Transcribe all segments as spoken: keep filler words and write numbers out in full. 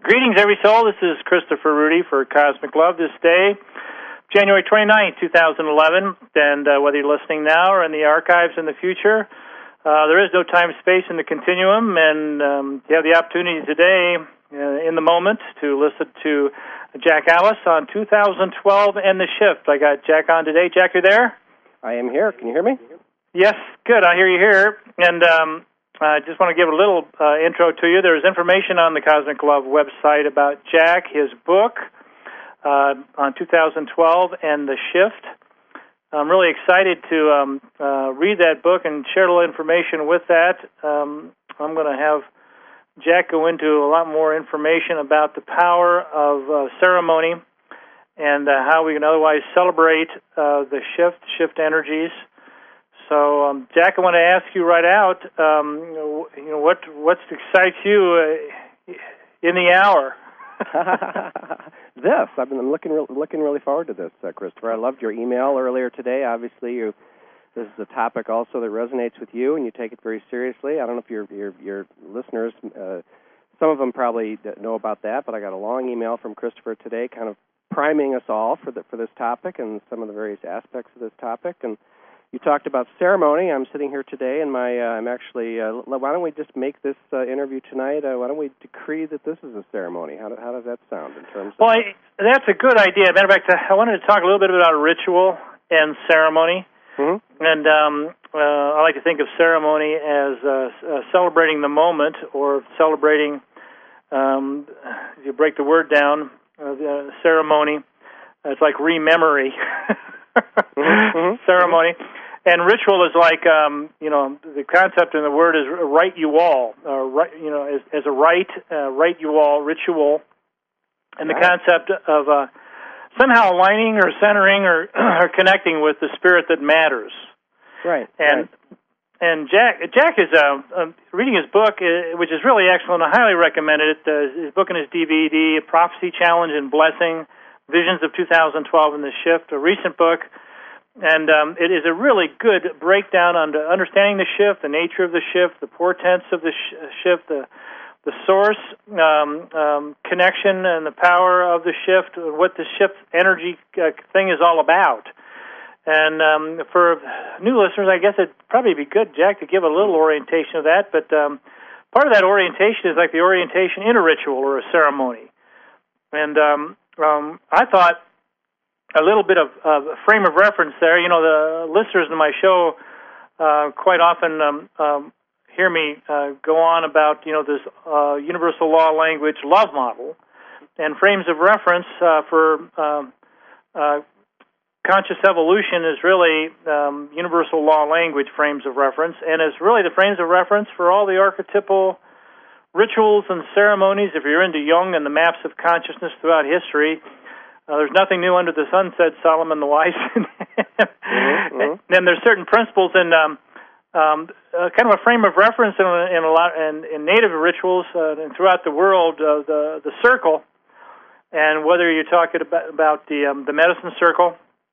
Greetings, every soul. This is Christopher Rudy for Cosmic Love this day, January twenty-ninth, twenty eleven. And uh, whether you're listening now or in the archives in the future, uh, there is no time space in the continuum. And um, you have the opportunity today, uh, in the moment, to listen to Jack Alice on two thousand twelve and the Shift. I got Jack on today. Jack, you there? I am here. Can you hear me? Yes, good. I hear you here. And um, I just want to give a little uh, intro to you. There's information on the Cosmic Love website about Jack, his book uh, on two thousand twelve and the Shift. I'm really excited to um, uh, read that book and share a little information with that. Um, I'm going to have Jack go into a lot more information about the power of uh, ceremony and uh, how we can otherwise celebrate uh, the shift, shift energies. So, um, Jack, I want to ask you right out, um, you know, what what excites you uh, in the hour? This. I've been looking re- looking really forward to this, uh, Christopher. I loved your email earlier today. Obviously, you this is a topic also that resonates with you, and you take it very seriously. I don't know if your your, your listeners, uh, some of them probably know about that, but I got a long email from Christopher today, kind of priming us all for the, for this topic and some of the various aspects of this topic. And you talked about ceremony. I'm sitting here today, and my uh, I'm actually. Uh, why don't we just make this uh, interview tonight? Uh, why don't we decree that this is a ceremony? How, do, how does that sound in terms of? Well, I, that's a good idea. Matter of fact, I wanted to talk a little bit about ritual and ceremony. Mm-hmm. And um, uh, I like to think of ceremony as uh, uh, celebrating the moment, or celebrating. Um, if you break the word down, uh, the ceremony. It's like rememory. mm-hmm. Ceremony. And ritual is like, um, you know, the concept in the word is right you all, uh, right, you know, as, as a right, uh, right you all, ritual, and the right. concept of uh, somehow aligning or centering or, or connecting with the spirit that matters. Right. And right. and Jack Jack is uh, uh, reading his book, uh, which is really excellent. I highly recommend it. Uh, his book and his D V D, Prophecy, Challenge, and Blessing, Visions of two thousand twelve and the Shift, a recent book. And um, it is a really good breakdown on the understanding the shift, the nature of the shift, the portents of the sh- shift, the the source um, um, connection and the power of the shift, what the shift energy uh, thing is all about. And um, for new listeners, I guess it'd probably be good, Jack, to give a little orientation of that. But um, part of that orientation is like the orientation in a ritual or a ceremony. And um, um, I thought a little bit of uh, frame of reference there. You know, the listeners in my show uh, quite often um, um, hear me uh, go on about, you know, this uh, universal law language love model, and frames of reference uh, for um, uh, conscious evolution is really um, universal law language frames of reference, and it's really the frames of reference for all the archetypal rituals and ceremonies. If you're into Jung and the maps of consciousness throughout history, Uh, there's nothing new under the sun, said Solomon the Wise. mm-hmm. Then there's certain principles and um, um, uh, kind of a frame of reference in, in a lot in, in native rituals uh, and throughout the world. Uh, the the circle, and whether you're talking about, about the um, the medicine circle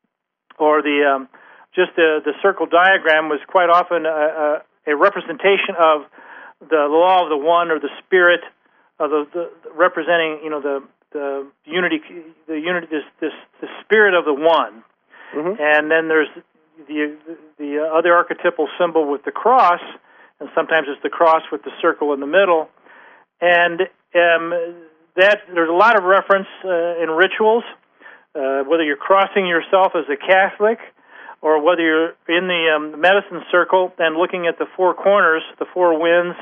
or the um, just the the circle diagram, was quite often a, a, a representation of the law of the one, or the spirit of the, the representing, you know, the the unity, the unity, this, this, the spirit of the one, mm-hmm. and then there's the the other archetypal symbol with the cross, and sometimes it's the cross with the circle in the middle, and um, that there's a lot of reference uh, in rituals, uh, whether you're crossing yourself as a Catholic, or whether you're in the um, medicine circle and looking at the four corners, the four winds.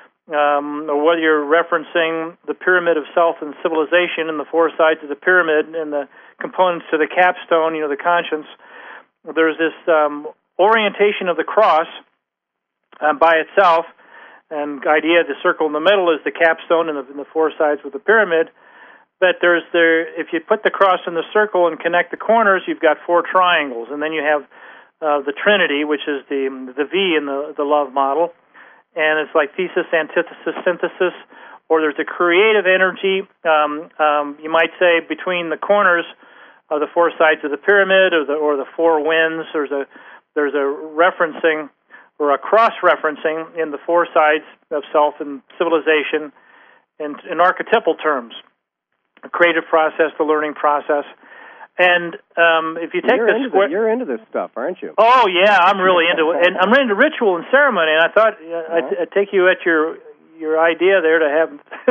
Um, or whether you're referencing the pyramid of self and civilization and the four sides of the pyramid and the components to the capstone, you know, the conscience, there's this um, orientation of the cross um, by itself, and the idea of the circle in the middle is the capstone and the, and the four sides of the pyramid. But there's there, if you put the cross in the circle and connect the corners, you've got four triangles, and then you have uh, the Trinity, which is the the V in the the love model. And it's like thesis, antithesis, synthesis, or there's a creative energy, um, um, you might say, between the corners of the four sides of the pyramid, or the or the four winds. There's a there's a referencing or a cross-referencing in the four sides of self and civilization, in, in archetypal terms, a creative process, the learning process. And um, if you take you're the into square, the, you're into this stuff, aren't you? Oh yeah, I'm really into it, and I'm into ritual and ceremony. And I thought uh, I'd, I'd take you at your your idea there to have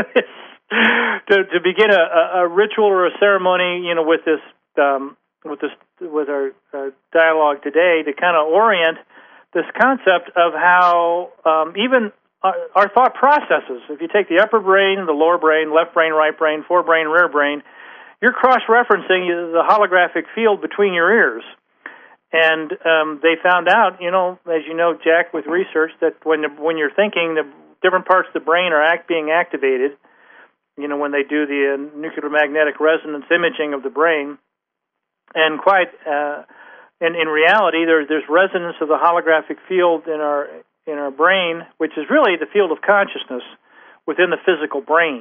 to to begin a, a ritual or a ceremony, you know, with this um, with this with our uh, dialogue today to kind of orient this concept of how um, even our, our thought processes. If you take the upper brain, the lower brain, left brain, right brain, forebrain, rear brain, you're cross-referencing the holographic field between your ears. And um, they found out, you know, as you know, Jack, with research, that when the, when you're thinking, the different parts of the brain are act, being activated, you know, when they do the uh, nuclear magnetic resonance imaging of the brain. And quite, uh, in, in reality, there, there's resonance of the holographic field in our in our brain, which is really the field of consciousness within the physical brain.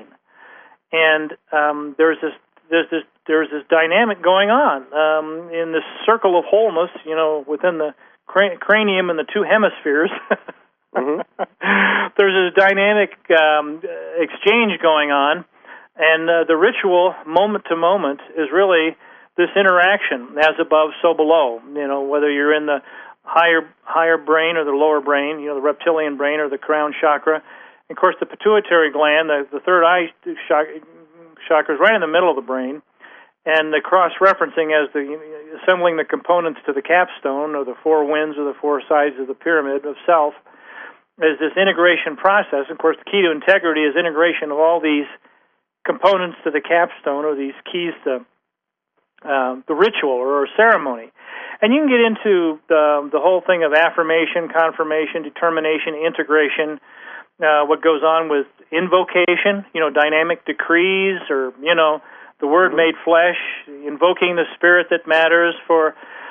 And um, there's this there's this there's this dynamic going on um, in this circle of wholeness, you know, within the cran- cranium and the two hemispheres. mm-hmm. There's this dynamic um, exchange going on, and uh, the ritual, moment to moment, is really this interaction, as above, so below. You know, whether you're in the higher higher brain or the lower brain, you know, the reptilian brain or the crown chakra. And of course, the pituitary gland, the, the third eye chakra, chakra is right in the middle of the brain, and the cross-referencing as the assembling the components to the capstone, or the four winds, or the four sides of the pyramid of self, is this integration process. Of course, the key to integrity is integration of all these components to the capstone, or these keys to uh, the ritual or ceremony. And you can get into the, the whole thing of affirmation, confirmation, determination, integration, uh, what goes on with invocation, you know, dynamic decrees, or, you know, the Word made flesh, invoking the Spirit that matters for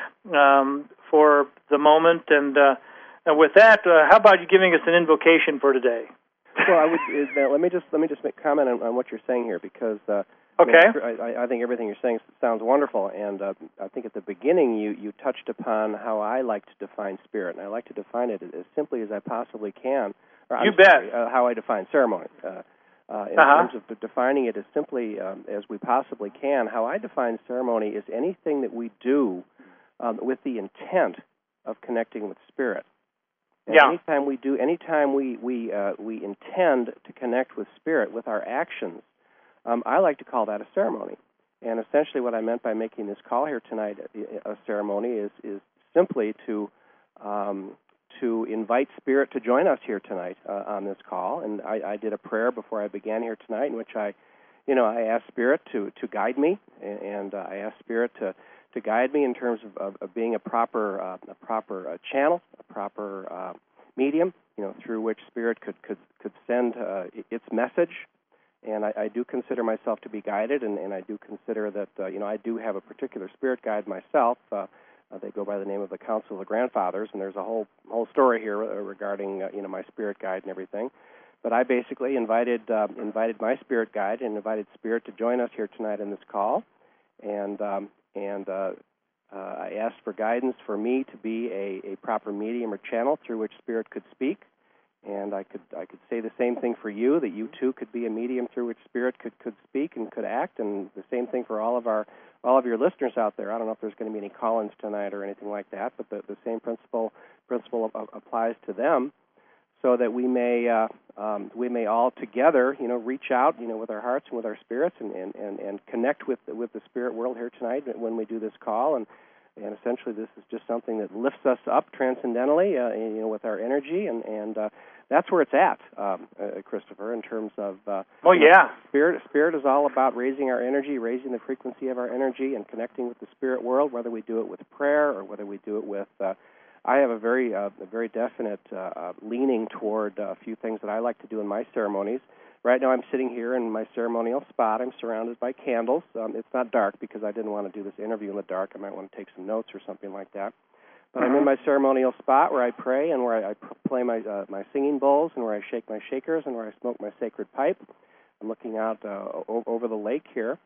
um, for the moment. And, uh, and with that, uh, how about you giving us an invocation for today? Well, I would. Uh, let me just let me just make comment on, on what you're saying here, because uh, okay, I, I think everything you're saying sounds wonderful, and uh, I think at the beginning you, you touched upon how I like to define spirit, and I like to define it as simply as I possibly can. Or, you I'm bet. Sorry, uh, how I define ceremony. Uh, uh, in uh-huh. terms of defining it as simply um, as we possibly can, how I define ceremony is anything that we do um, with the intent of connecting with spirit. And yeah. Anytime we do, anytime we we uh, we intend to connect with spirit with our actions, um, I like to call that a ceremony. And essentially, what I meant by making this call here tonight, a ceremony, is is simply to um, to invite spirit to join us here tonight uh, on this call. And I, I did a prayer before I began here tonight, in which I, you know, I asked spirit to to guide me, and, and uh, I asked spirit to. to guide me in terms of, of, of being a proper uh, a proper uh, channel, a proper uh, medium, you know, through which spirit could could could send uh, its message. And I, I do consider myself to be guided, and, and I do consider that uh, you know I do have a particular spirit guide myself. Uh, uh, they go by the name of the Council of the Grandfathers, and there's a whole whole story here uh, regarding uh, you know my spirit guide and everything. But I basically invited uh, invited my spirit guide and invited spirit to join us here tonight in this call, and. Um, And uh, uh, I asked for guidance for me to be a, a proper medium or channel through which spirit could speak. And I could I could say the same thing for you, that you too could be a medium through which spirit could, could speak and could act. And the same thing for all of our all of your listeners out there. I don't know if there's going to be any call-ins tonight or anything like that, but the, the same principle principle applies to them, so that we may uh, um, we may all together, you know, reach out, you know, with our hearts and with our spirits, and, and, and, and connect with with the spirit world here tonight when we do this call. And and essentially, this is just something that lifts us up transcendentally, uh, you know, with our energy, and and uh, that's where it's at, um, uh, Christopher, in terms of. Uh, oh yeah. Know, spirit spirit is all about raising our energy, raising the frequency of our energy, and connecting with the spirit world. Whether we do it with prayer or whether we do it with uh, I have a very, uh, a very definite uh, uh, leaning toward uh, a few things that I like to do in my ceremonies. Right now, I'm sitting here in my ceremonial spot. I'm surrounded by candles. Um, it's not dark because I didn't want to do this interview in the dark. I might want to take some notes or something like that. But I'm in my ceremonial spot where I pray and where I, I play my uh, my singing bowls, and where I shake my shakers, and where I smoke my sacred pipe. I'm looking out uh, o- over the lake here,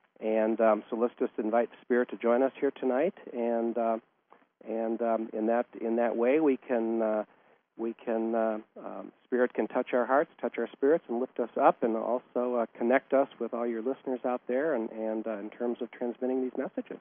and um, so let's just invite the spirit to join us here tonight. And uh, And um, in that in that way, we can uh, we can uh, um, Spirit can touch our hearts, touch our spirits, and lift us up, and also uh, connect us with all your listeners out there and, and uh, in terms of transmitting these messages.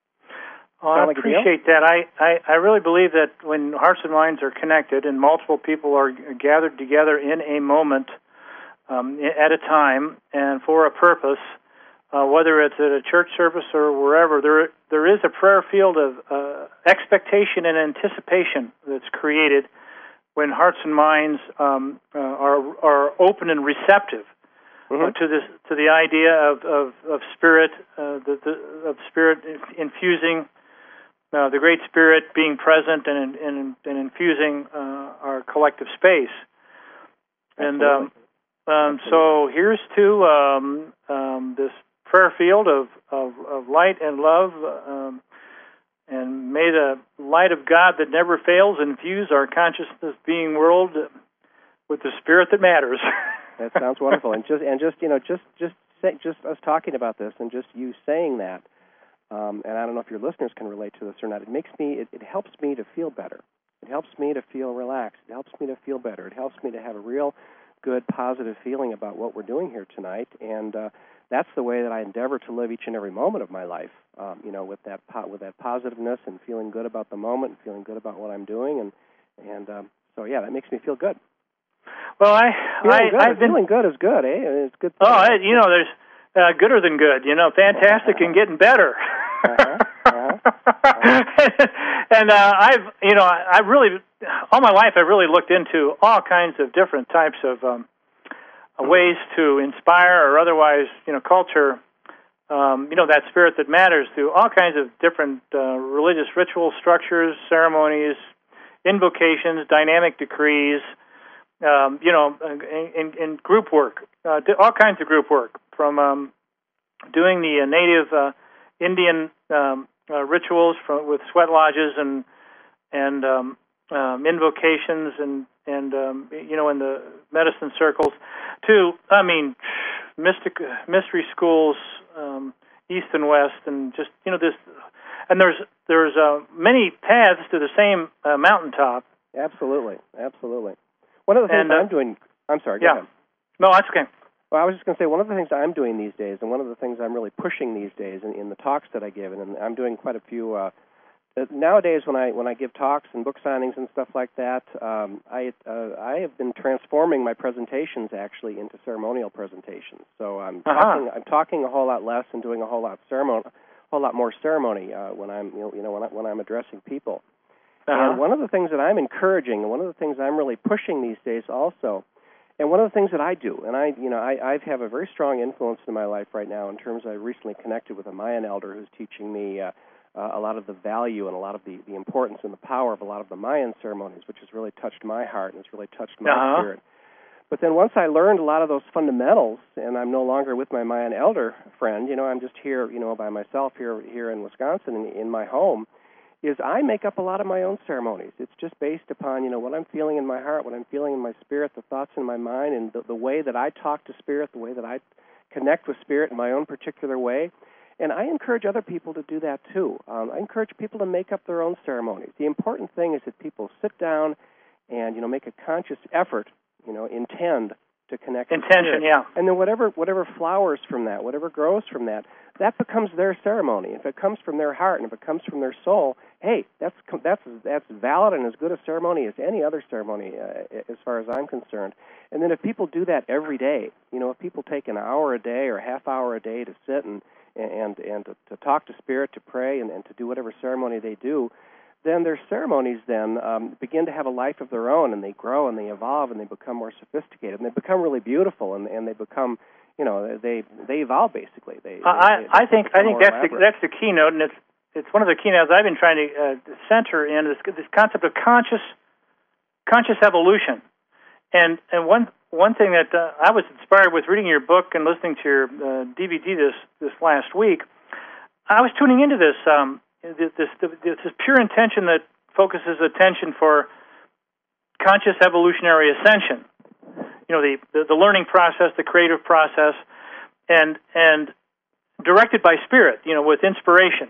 Oh, I like appreciate that. I, I, I really believe that when hearts and minds are connected and multiple people are gathered together in a moment um, at a time and for a purpose, uh, whether it's at a church service or wherever, there there is a prayer field of uh, expectation and anticipation that's created when hearts and minds um, uh, are are open and receptive mm-hmm. uh, to this to the idea of of, of spirit, uh, the, the, of spirit infusing. Uh, the Great Spirit being present and, and, and infusing uh, our collective space. And um, um, so here's to um, um, this prayer field of, of, of light and love, um, and may the light of God that never fails infuse our consciousness being world with the spirit that matters. That sounds wonderful. And just and just you know just just say, just us talking about this and just you saying that. Um, and I don't know if your listeners can relate to this or not. It makes me, it, it helps me to feel better. It helps me to feel relaxed. It helps me to feel better. It helps me to have a real good, positive feeling about what we're doing here tonight. And uh, that's the way that I endeavor to live each and every moment of my life. Um, you know, with that po- with that positiveness and feeling good about the moment and feeling good about what I'm doing. And and um, so yeah, that makes me feel good. Well, I, feeling I good, I've been feeling good is good, eh? It's good. Oh, I, you know, there's. Uh, gooder than good, you know, fantastic and getting better. uh-huh, uh-huh, uh-huh. And uh, I've, you know, I, I really, all my life, I've really looked into all kinds of different types of um, ways to inspire or otherwise, you know, culture, um, you know, that spirit that matters through all kinds of different uh, religious ritual structures, ceremonies, invocations, dynamic decrees, um, you know, in, in group work, uh, all kinds of group work. From um, doing the uh, native uh, Indian um, uh, rituals from, with sweat lodges and and um, um, invocations and and um, you know in the medicine circles, to I mean mystic mystery schools, um, east and west, and just you know this, and there's there's uh, many paths to the same uh, mountaintop. Absolutely, absolutely. One of the things and, uh, I'm doing. I'm sorry. Go yeah. ahead. No, that's okay. Well, I was just going to say, one of the things I'm doing these days, and one of the things I'm really pushing these days in, in the talks that I give, and I'm doing quite a few, uh, nowadays when I when I give talks and book signings and stuff like that, um, I uh, I have been transforming my presentations actually into ceremonial presentations. So I'm uh-huh. talking I'm talking a whole lot less and doing a whole lot ceremony, a whole lot more ceremony uh, when I'm you know, you know when, I, when I'm addressing people. Uh-huh. And one of the things that I'm encouraging, and one of the things I'm really pushing these days also. And one of the things that I do, and I, you know, I, I have a very strong influence in my life right now in terms of I recently connected with a Mayan elder who's teaching me uh, uh, a lot of the value and a lot of the, the importance and the power of a lot of the Mayan ceremonies, which has really touched my heart and has really touched my uh-huh. spirit. But then once I learned a lot of those fundamentals, and I'm no longer with my Mayan elder friend, you know, I'm just here, you know, by myself here here in Wisconsin in, in my home, is I make up a lot of my own ceremonies. It's just based upon, you know, what I'm feeling in my heart, what I'm feeling in my spirit, the thoughts in my mind, and the, the way that I talk to spirit, the way that I connect with spirit in my own particular way. And I encourage other people to do that too. Um, I encourage people to make up their own ceremonies. The important thing is that people sit down and, you know, make a conscious effort, you know, intend to connect with Intention, spirit. yeah. And then whatever whatever flowers from that, whatever grows from that, that becomes their ceremony. If it comes from their heart and if it comes from their soul, hey, that's that's that's valid and as good a ceremony as any other ceremony, uh, as far as I'm concerned. And then if people do that every day, you know, if people take an hour a day or a half hour a day to sit and and and to, to talk to spirit, to pray, and, and to do whatever ceremony they do, then their ceremonies then um, begin to have a life of their own, and they grow and they evolve and they become more sophisticated and they become really beautiful and, and they become, you know, they they evolve basically. They, uh, I they, they I think I think that's elaborate. the, that's the keynote, and it's it's one of the keynotes I've been trying to uh, center in this this concept of conscious conscious evolution, and and one one thing that uh, I was inspired with reading your book and listening to your uh, D V D this this last week. I was tuning into this. Um, This, this, this pure intention that focuses attention for conscious evolutionary ascension. You know, the, the, the learning process, the creative process, and and directed by spirit. You know, with inspiration.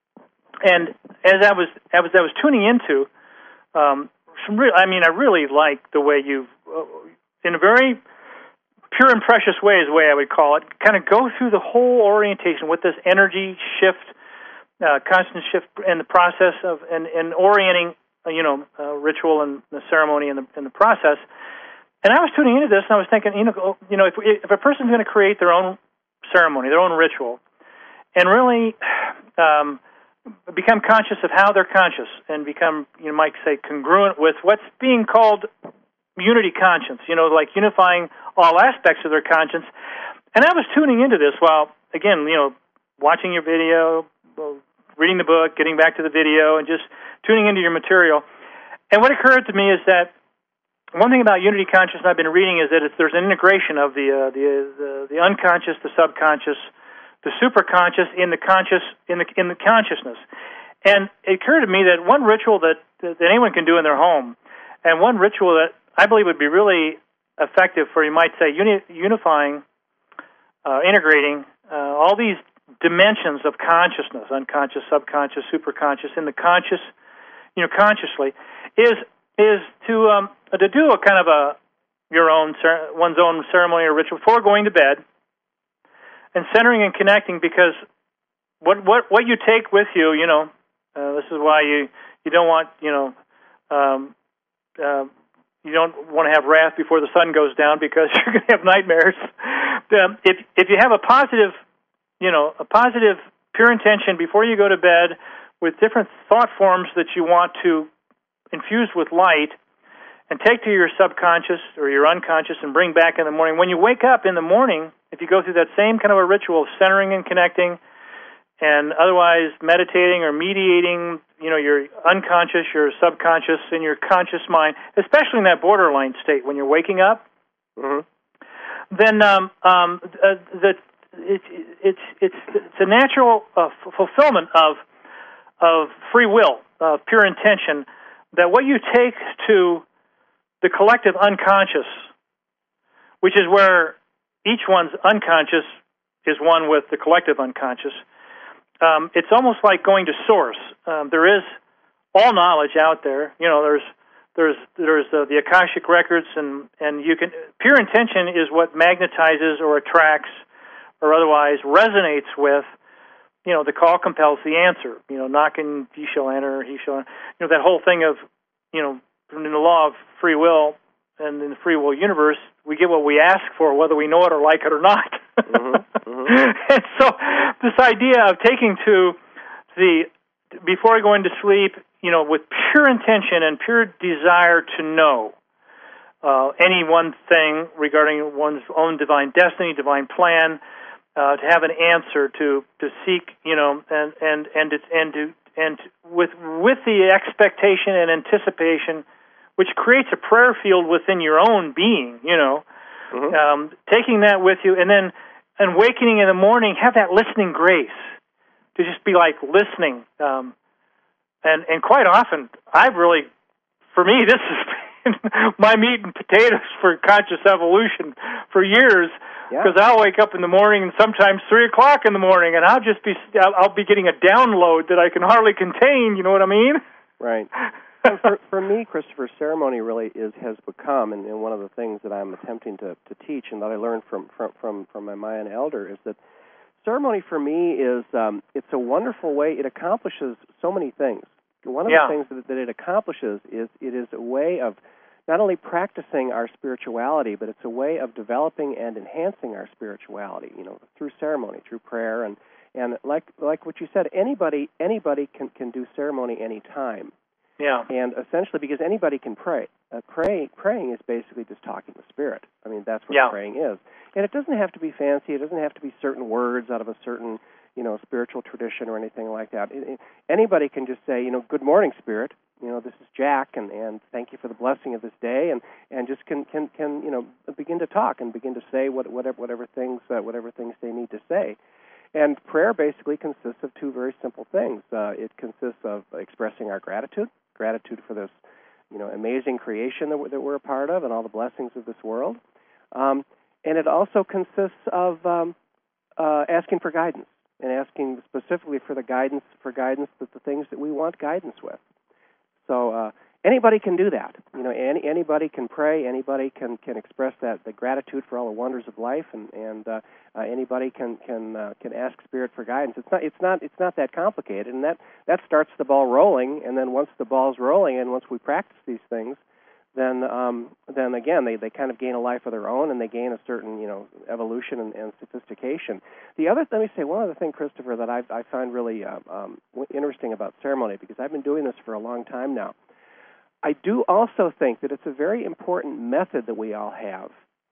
And as I was as I was tuning into, um, some re- I mean, I really like the way you've uh, in a very pure and precious way is the way I would call it, kind of go through the whole orientation with this energy shift, uh, constant shift in the process of, and, and orienting, uh, you know, uh, ritual and the ceremony and the, and the process. And I was tuning into this, and I was thinking, you know, you know, if, if a person's going to create their own ceremony, their own ritual, and really um, become conscious of how they're conscious, and become, you might say, congruent with what's being called unity conscience, you know, like unifying all aspects of their conscience. And I was tuning into this while, again, you know, watching your video, reading the book, getting back to the video, and just tuning into your material. And what occurred to me is that one thing about unity consciousness I've been reading is that it's, there's an integration of the, uh, the, the the unconscious, the subconscious, the superconscious in the conscious in the in the consciousness. And it occurred to me that one ritual that that anyone can do in their home, and one ritual that I believe would be really effective for, you might say, uni- unifying, uh, integrating uh, all these dimensions of consciousness, unconscious, subconscious, superconscious, in the conscious, you know, consciously, is is to um, to do a kind of a your own one's own ceremony or ritual before going to bed, and centering and connecting, because what what what you take with you, you know, uh, this is why you you don't want, you know. Um, uh, You don't want to have wrath before the sun goes down, because you're going to have nightmares. Um, if if you have a positive, you know, a positive pure intention before you go to bed, with different thought forms that you want to infuse with light, and take to your subconscious or your unconscious and bring back in the morning. When you wake up in the morning, if you go through that same kind of a ritual of centering and connecting, and otherwise meditating or mediating, you know, your unconscious, your subconscious, and your conscious mind, especially in that borderline state when you're waking up, mm-hmm. then um, um, uh, the, it, it's it's it's a natural uh, f- fulfillment of of free will, of pure intention, that what you take to the collective unconscious, which is where each one's unconscious is one with the collective unconscious. Um, it's almost like going to source. Um, there is all knowledge out there. You know, there's there's there's uh, the Akashic records, and, and you can pure intention is what magnetizes or attracts or otherwise resonates with. You know, the call compels the answer. You know, knocking, ye shall enter, he shall. You know, that whole thing of, you know, in the law of free will and in the free will universe, we get what we ask for, whether we know it or like it or not. Mm-hmm, mm-hmm. And so this idea of taking to the, before going to sleep, you know, with pure intention and pure desire to know uh, any one thing regarding one's own divine destiny, divine plan, uh, to have an answer, to, to seek, you know, and and and to, and to and with with the expectation and anticipation, which creates a prayer field within your own being, you know, mm-hmm. um, taking that with you, and then and awakening in the morning, have that listening grace to just be like listening. Um, and and quite often, I've really, for me, this has been my meat and potatoes for conscious evolution for years, because yeah. I'll wake up in the morning, and sometimes three o'clock in the morning, and I'll just be I'll, I'll be getting a download that I can hardly contain. You know what I mean? Right. So for, for me, Christopher, ceremony really is has become, and, and one of the things that I'm attempting to, to teach, and that I learned from from from, from my Mayan elder, is that ceremony for me is um, it's a wonderful way. It accomplishes so many things. One of yeah. the things that, that it accomplishes is it is a way of not only practicing our spirituality, but it's a way of developing and enhancing our spirituality. You know, through ceremony, through prayer, and, and like like what you said, anybody anybody can, can do ceremony anytime. Yeah. And essentially, because anybody can pray. Uh, pray praying is basically just talking to Spirit. I mean, that's what yeah. praying is. And it doesn't have to be fancy. It doesn't have to be certain words out of a certain, you know, spiritual tradition or anything like that. It, it, anybody can just say, you know, good morning, Spirit. You know, this is Jack, and, and thank you for the blessing of this day, and, and just can, can, can you know begin to talk and begin to say what, whatever whatever things uh, whatever things they need to say. And prayer basically consists of two very simple things. Uh, it consists of expressing our gratitude, gratitude for this, you know, amazing creation that we're, that we're a part of, and all the blessings of this world. Um, and it also consists of um, uh, asking for guidance, and asking specifically for the guidance for guidance that the things that we want guidance with. So, uh, anybody can do that. You know, any, anybody can pray. Anybody can, can express that the gratitude for all the wonders of life, and and uh, uh, anybody can can uh, can ask Spirit for guidance. It's not it's not it's not that complicated, and that that starts the ball rolling. And then once the ball's rolling, and once we practice these things, then um, then again they, they kind of gain a life of their own, and they gain a certain you know evolution and, and sophistication. The other, let me say one other thing, Christopher, that I I find really uh, um, interesting about ceremony, because I've been doing this for a long time now. I do also think that it's a very important method that we all have,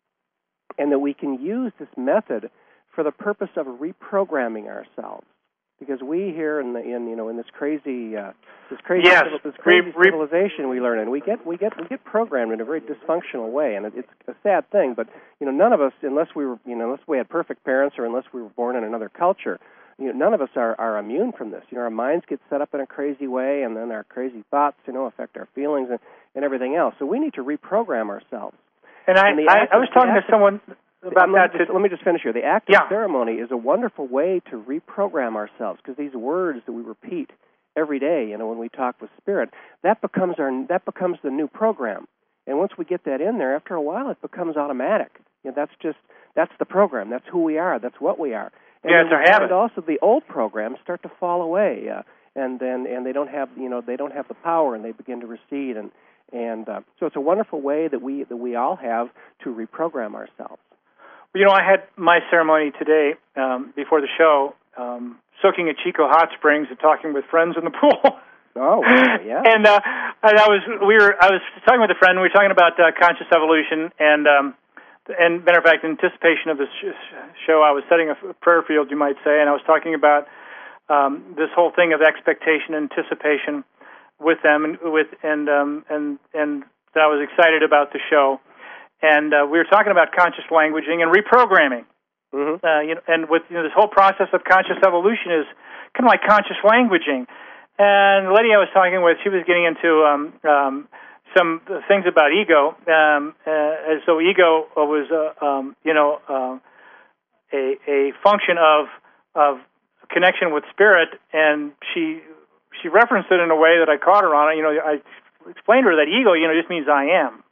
and that we can use this method for the purpose of reprogramming ourselves. Because we here in the in you know in this crazy uh, this crazy yes. this crazy re- civilization we learn in, we get we get we get programmed in a very dysfunctional way, and it, it's a sad thing. But you know, none of us, unless we were you know unless we had perfect parents, or unless we were born in another culture, you know, none of us are, are immune from this. You know, our minds get set up in a crazy way, and then our crazy thoughts, you know, affect our feelings and, and everything else. So we need to reprogram ourselves. And I, and I, act, I was talking to someone about let that. Me just, let me just finish here. The act yeah. of ceremony is a wonderful way to reprogram ourselves, because these words that we repeat every day, you know, when we talk with Spirit, that becomes our that becomes the new program. And once we get that in there, after a while, it becomes automatic. You know, that's just that's the program. That's who we are. That's what we are. And yeah, it's our habit. Also, the old programs start to fall away, uh, and then and they don't have you know they don't have the power, and they begin to recede. And and uh, so it's a wonderful way that we that we all have to reprogram ourselves. You know, I had my ceremony today um, before the show, um, soaking at Chico Hot Springs and talking with friends in the pool. Oh, yeah. and uh, and I was we were I was talking with a friend. We were talking about uh, conscious evolution, and um, and matter of fact, in anticipation of this show, I was setting a prayer field, you might say, and I was talking about um, this whole thing of expectation, anticipation with them, and with and um, and and that I was excited about the show. And uh, we were talking about conscious languaging and reprogramming. Mm-hmm. Uh, you know, and with you know, this whole process of conscious evolution is kind of like conscious languaging. And the lady I was talking with, she was getting into um, um, some things about ego. Um, uh, and so ego was, uh, um, you know, uh, a, a function of of connection with Spirit. And she she referenced it in a way that I caught her on it. You know, I explained to her that ego, you know, just means I am.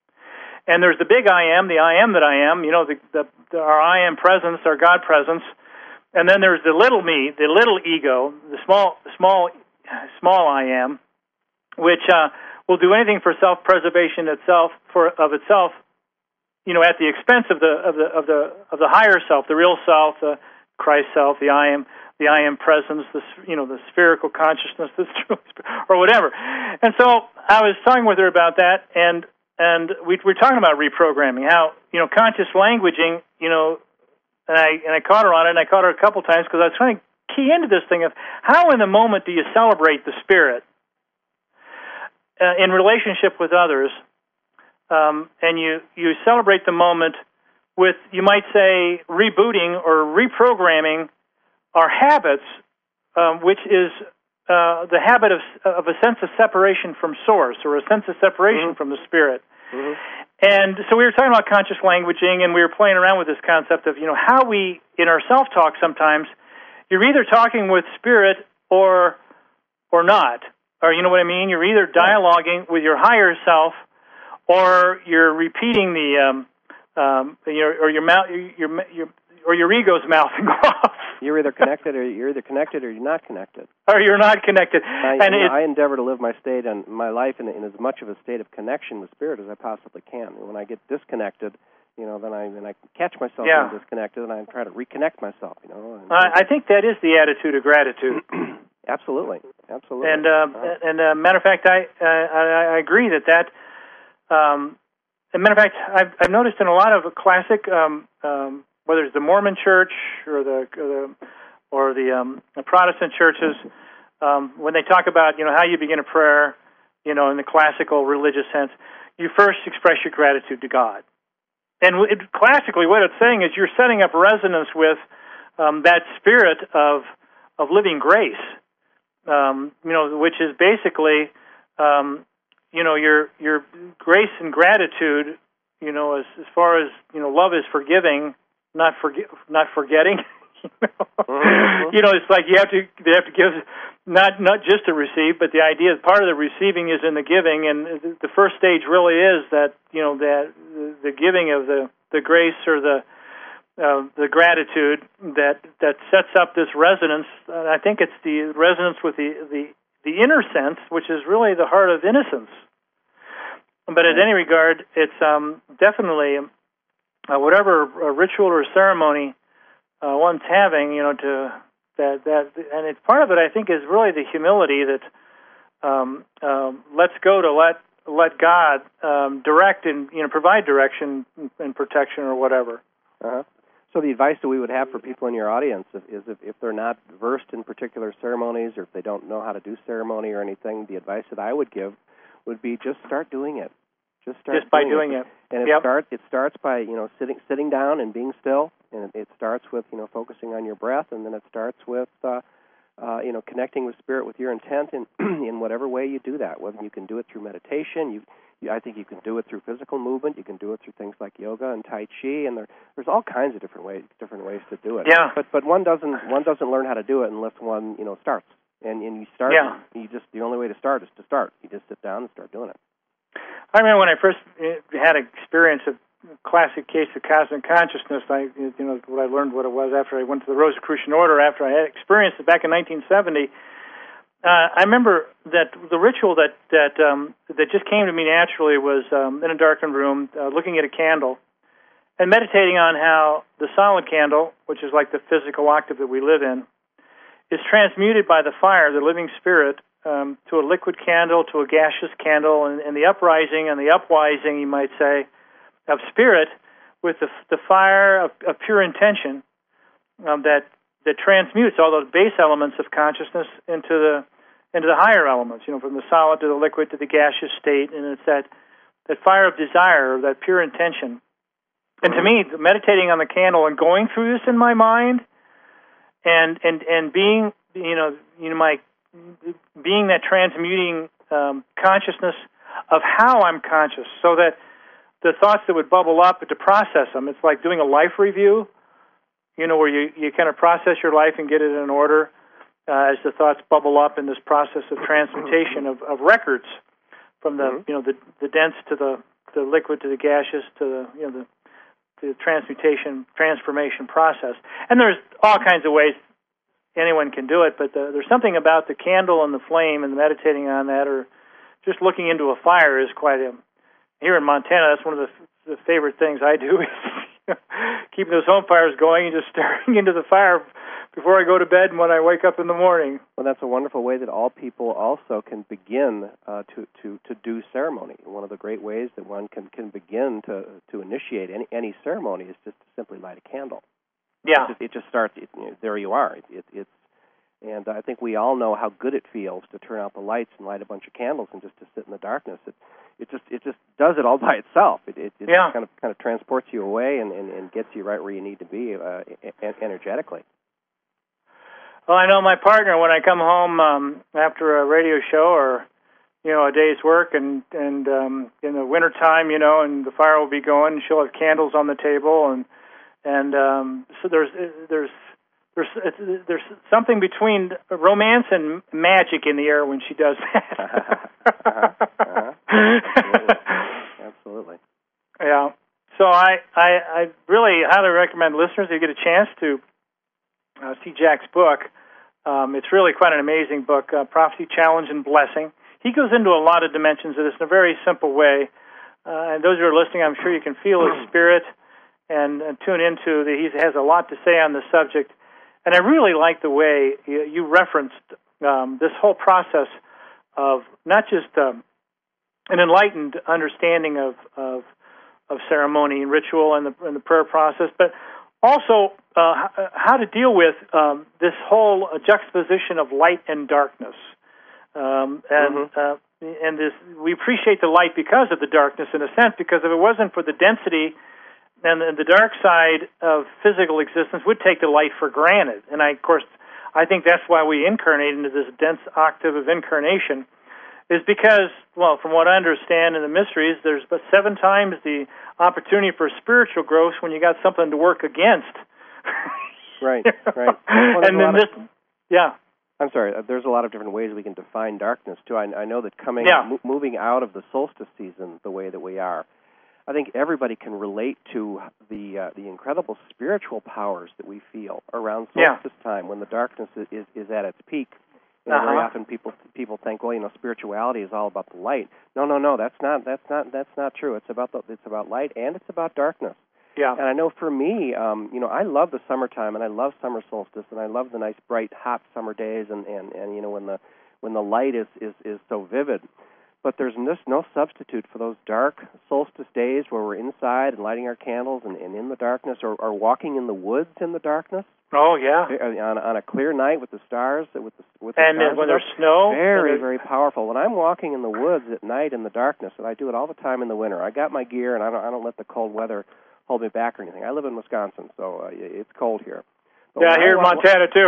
And there's the big I am, the I am that I am, you know, the, the, the our I am presence, our God presence. And then there's the little me, the little ego, the small, small, small I am, which uh, will do anything for self-preservation itself, for of itself, you know, at the expense of the of the of the of the higher self, the real self, the Christ self, the I am, the I am presence, the you know, the spherical consciousness, the or whatever. And so I was talking with her about that, and. And we we're talking about reprogramming, how, you know, conscious languaging, you know, and I and I caught her on it, and I caught her a couple times because I was trying to key into this thing of how in the moment do you celebrate the Spirit uh, in relationship with others, um, and you, you celebrate the moment with, you might say, rebooting or reprogramming our habits, um, which is uh, the habit of of a sense of separation from Source, or a sense of separation mm-hmm. from the Spirit. Mm-hmm. And so we were talking about conscious languaging, and we were playing around with this concept of, you know, how we, in our self-talk sometimes, you're either talking with Spirit or or not. Or, you know what I mean? You're either dialoguing with your higher self, or you're repeating the, um, um, your, or your mouth, your, your, or your ego's mouthing off. You're either connected, or you're either connected, or you're not connected. Or you're not connected. I, and you know, I endeavor to live my state and my life in, in as much of a state of connection with Spirit as I possibly can. When I get disconnected, you know, then I then I catch myself yeah. being disconnected, and I try to reconnect myself. You know. And, I, I think that is the attitude of gratitude. Absolutely, absolutely. And uh, uh, and uh, matter of fact, I, uh, I I agree that that. Um, as a matter of fact, I've I've noticed in a lot of classic. Um, um, whether it's the Mormon Church or the or the, or the, um, the Protestant churches, um, when they talk about, you know, how you begin a prayer, you know, in the classical religious sense, you first express your gratitude to God. And it, classically, what it's saying is you're setting up resonance with um, that spirit of of living grace, um, you know, which is basically, um, you know, your your grace and gratitude, you know, as as far as, you know, love is forgiving. Not forget, not forgetting, you know? Mm-hmm. You know, it's like you have to they have to give not not just to receive, but the idea is part of the receiving is in the giving, and the first stage really is that you know that the giving of the, the grace or the uh, the gratitude that that sets up this resonance. And I think it's the resonance with the, the the inner sense, which is really the heart of innocence. But at any regard, it's um, definitely uh, whatever uh, ritual or ceremony uh, one's having, you know, to that that, and it's part of it. I think is really the humility that um, um, lets go to let let God um, direct and you know provide direction and protection or whatever. Uh-huh. So the advice that we would have for people in your audience is if, if they're not versed in particular ceremonies or if they don't know how to do ceremony or anything, the advice that I would give would be just start doing it. Just start just by doing, doing it. it. And it yep. starts it starts by, you know, sitting sitting down and being still, and it, it starts with, you know, focusing on your breath, and then it starts with uh, uh, you know, connecting with spirit with your intent in in whatever way you do that. Whether you can do it through meditation, you, you I think you can do it through physical movement, you can do it through things like yoga and tai chi, and there there's all kinds of different ways different ways to do it. Yeah. But but one doesn't one doesn't learn how to do it unless one, you know, starts. And and you start yeah. you just the only way to start is to start. You just sit down and start doing it. I remember when I first had an experience of classic case of cosmic consciousness. I, you know, what I learned what it was after I went to the Rosicrucian Order. After I had experienced it back in nineteen seventy, uh, I remember that the ritual that that um, that just came to me naturally was um, in a darkened room, uh, looking at a candle, and meditating on how the solid candle, which is like the physical octave that we live in, is transmuted by the fire, the living spirit. Um, to a liquid candle, to a gaseous candle, and, and the uprising and the upwising, you might say, of spirit with the, the fire of, of pure intention um, that that transmutes all those base elements of consciousness into the into the higher elements, you know, from the solid to the liquid to the gaseous state, and it's that, that fire of desire, that pure intention. And to me, meditating on the candle and going through this in my mind, and and, and being, you know, you know, my being that transmuting um, consciousness of how I'm conscious, so that the thoughts that would bubble up, to process them, it's like doing a life review, you know, where you, you kind of process your life and get it in order uh, as the thoughts bubble up in this process of transmutation of, of records from the, mm-hmm. you know, the, the dense to the, the liquid to the gaseous to the, you know, the, the transmutation, transformation process. And there's all kinds of ways anyone can do it, but the, there's something about the candle and the flame and meditating on that, or just looking into a fire is quite a... Here in Montana, that's one of the, the favorite things I do, is keeping those home fires going and just staring into the fire before I go to bed and when I wake up in the morning. Well, that's a wonderful way that all people also can begin uh, to, to, to do ceremony. One of the great ways that one can, can begin to, to initiate any, any ceremony is just to simply light a candle. Yeah. It just, it just starts, it, you know, there you are. It, it, it's, and I think we all know how good it feels to turn out the lights and light a bunch of candles and just to sit in the darkness. It, it just it just does it all by itself. It, it, it yeah. just kind of kind of transports you away and, and, and gets you right where you need to be uh, energetically. Well, I know my partner, when I come home um, after a radio show or, you know, a day's work, and, and um, in the wintertime, you know, and the fire will be going, and she'll have candles on the table, and and um, so there's there's there's there's something between romance and magic in the air when she does that. uh-huh. Uh-huh. Absolutely. Absolutely. Yeah. So I, I I really highly recommend listeners, if you get a chance, to uh, see Jack's book. Um, it's really quite an amazing book, uh, Prophecy, Challenge, and Blessing. He goes into a lot of dimensions of this in a very simple way. Uh, and those who are listening, I'm sure you can feel his spirit and, and tune into the, he has a lot to say on the subject. And I really like the way you, you referenced um, this whole process of not just um, an enlightened understanding of, of of ceremony and ritual and the, and the prayer process, but also uh, how to deal with um, this whole juxtaposition of light and darkness. Um, and mm-hmm. uh, and this, we appreciate the light because of the darkness, in a sense, because if it wasn't for the density and the, the dark side of physical existence, would take the light for granted. And I, of course, I think that's why we incarnate into this dense octave of incarnation, is because, well, from what I understand in the mysteries, there's but seven times the opportunity for spiritual growth when you got something to work against. Right, right. Well, and then this, of, yeah. I'm sorry. There's a lot of different ways we can define darkness too. I, I know that coming, yeah. mo- moving out of the solstice season the way that we are, I think everybody can relate to the uh, the incredible spiritual powers that we feel around solstice yeah. time when the darkness is, is, is at its peak. You know, uh-huh. Very often people people think, well, you know, spirituality is all about the light. No, no, no. That's not that's not that's not true. It's about the, it's about light and it's about darkness. Yeah. And I know for me, um, you know, I love the summertime and I love summer solstice and I love the nice, bright, hot summer days and, and, and you know when the when the light is, is, is so vivid. But there's just no substitute for those dark solstice days where we're inside and lighting our candles and, and in the darkness, or, or walking in the woods in the darkness. Oh yeah. On, on a clear night with the stars, with the with the and stars when there's snow. Very, very powerful. When I'm walking in the woods at night in the darkness, and I do it all the time in the winter. I got my gear, and I don't I don't let the cold weather hold me back or anything. I live in Wisconsin, so uh, it's cold here. But yeah, here in Montana too.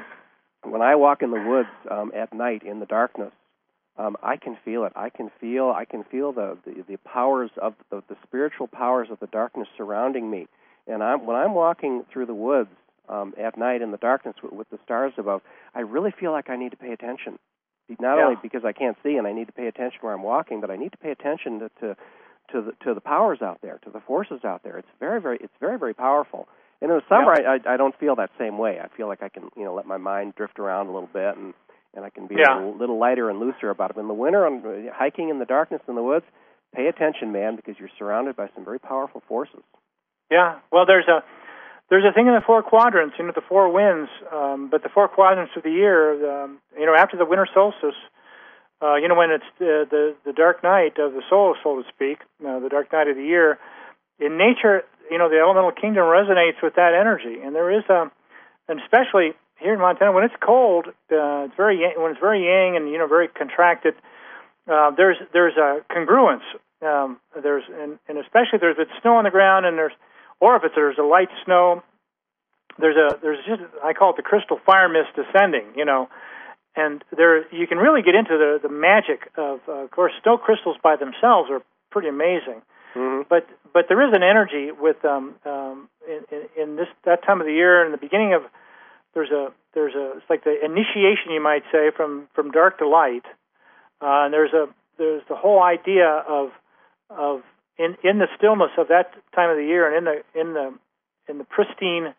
When I walk in the woods um, at night in the darkness, um, I can feel it. I can feel I can feel the the, the powers of the, the spiritual powers of the darkness surrounding me. And I'm when I'm walking through the woods um, at night in the darkness with, with the stars above, I really feel like I need to pay attention. Not yeah. only because I can't see and I need to pay attention where I'm walking, but I need to pay attention to. to to the to the powers out there, to the forces out there. It's very, very, it's very, very powerful. And in the summer, yeah. I, I I don't feel that same way. I feel like I can, you know, let my mind drift around a little bit, and, and I can be yeah. a little, little lighter and looser about it. In the winter, I'm hiking in the darkness in the woods. Pay attention, man, because you're surrounded by some very powerful forces. Yeah. Well, there's a there's a thing in the four quadrants, you know, the four winds, um, but the four quadrants of the year, um, you know, after the winter solstice. Uh, you know, when it's uh, the the dark night of the soul, so to speak, uh, the dark night of the year, in nature, you know, the elemental kingdom resonates with that energy, and there is a, and especially here in Montana, when it's cold, uh, it's very when it's very yang and you know very contracted. Uh, there's there's a congruence. Um, there's and, and especially there's if it's snow on the ground and there's or if it's there's a light snow, there's a there's just I call it the crystal fire mist descending. You know. And there, you can really get into the, the magic of, uh, of course, snow crystals by themselves are pretty amazing. Mm-hmm. But but there is an energy with um, um, in, in, in this that time of the year and the beginning of there's a there's a it's like the initiation, you might say, from, from dark to light. Uh, and there's a there's the whole idea of of in, in the stillness of that time of the year and in the in the in the pristine.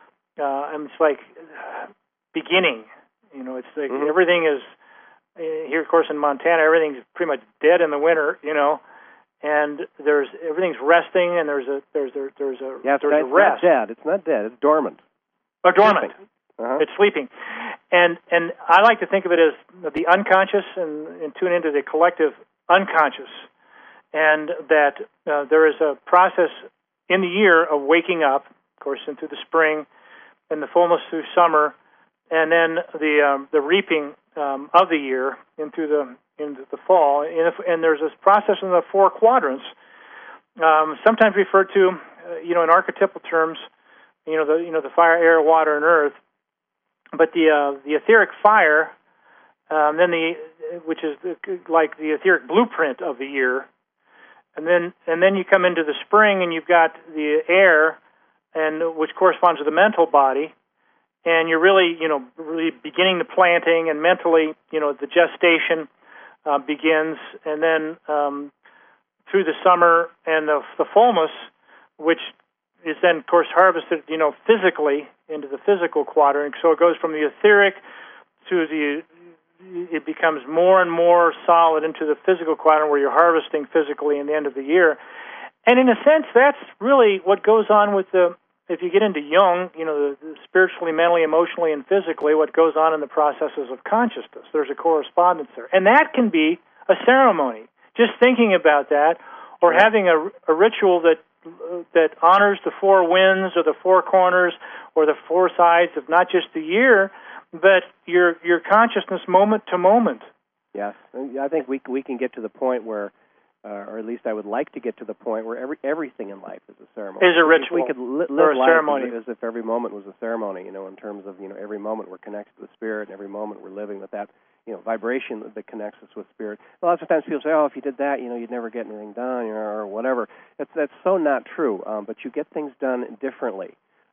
Uh, and it's like beginning. You know, it's like mm-hmm. everything is uh, here. Of course, in Montana, everything's pretty much dead in the winter. You know, and there's everything's resting, and there's a there's a there's a yeah, it's, there's not, a rest. It's not dead. It's not dead. It's dormant. Or dormant. Uh-huh. It's sleeping, and and I like to think of it as the unconscious, and, and tune into the collective unconscious, and that uh, there is a process in the year of waking up, of course, into the spring, and the fullness through summer. And then the um, the reaping um, of the year into the into the fall, and, if, and there's this process in the four quadrants, um, sometimes referred to, uh, you know, in archetypal terms, you know, the you know the fire, air, water, and earth. But the uh, the etheric fire, um, then the which is the, like the etheric blueprint of the year, and then and then you come into the spring, and you've got the air, and which corresponds to the mental body. And you're really, you know, really beginning the planting, and mentally, you know, the gestation uh, begins, and then um, through the summer and the, the fullness, which is then, of course, harvested, you know, physically into the physical quadrant. So it goes from the etheric to the, it becomes more and more solid into the physical quadrant where you're harvesting physically in the end of the year. And in a sense, that's really what goes on with the, if you get into Jung, you know, the, the spiritually, mentally, emotionally, and physically, what goes on in the processes of consciousness. There's a correspondence there. And that can be a ceremony, just thinking about that, or having a, a ritual that uh, that honors the four winds or the four corners or the four sides of not just the year, but your your consciousness moment to moment. Yes. I think we we can get to the point where, Uh, or at least I would like to get to the point where every everything in life is a ceremony. Is a ritual. We could li- live or a life ceremony. as if every moment was a ceremony, you know, in terms of, you know, every moment we're connected to the Spirit, and every moment we're living with that, you know, vibration that, that connects us with Spirit. Well, lots of times people say, oh, if you did that, you know, you'd never get anything done, you know, or whatever. That's, that's so not true, um, but you get things done differently.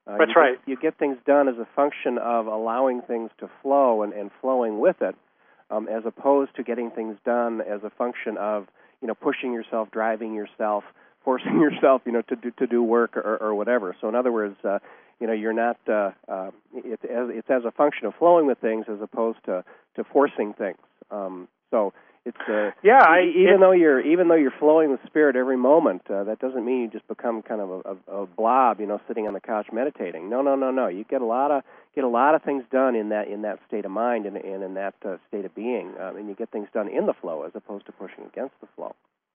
Uh, That's you right. Get, you get things done as a function of allowing things to flow and, and flowing with it, um, as opposed to getting things done as a function of, you know, pushing yourself, driving yourself, forcing yourself, you know, to do to do work or, or whatever. So in other words, uh, you know, you're not. Uh, uh, it's as it's as a function of flowing with things as opposed to, to forcing things. Um, so it's uh, yeah. I, even it, though you're even though you're flowing with spirit every moment, uh, that doesn't mean you just become kind of a, a, a blob, you know, sitting on the couch meditating. No, no, no, no. You get a lot of get a lot of things done in that in that state of mind and, and in that uh, state of being, um, and you get things done in the flow as opposed to pushing against the flow.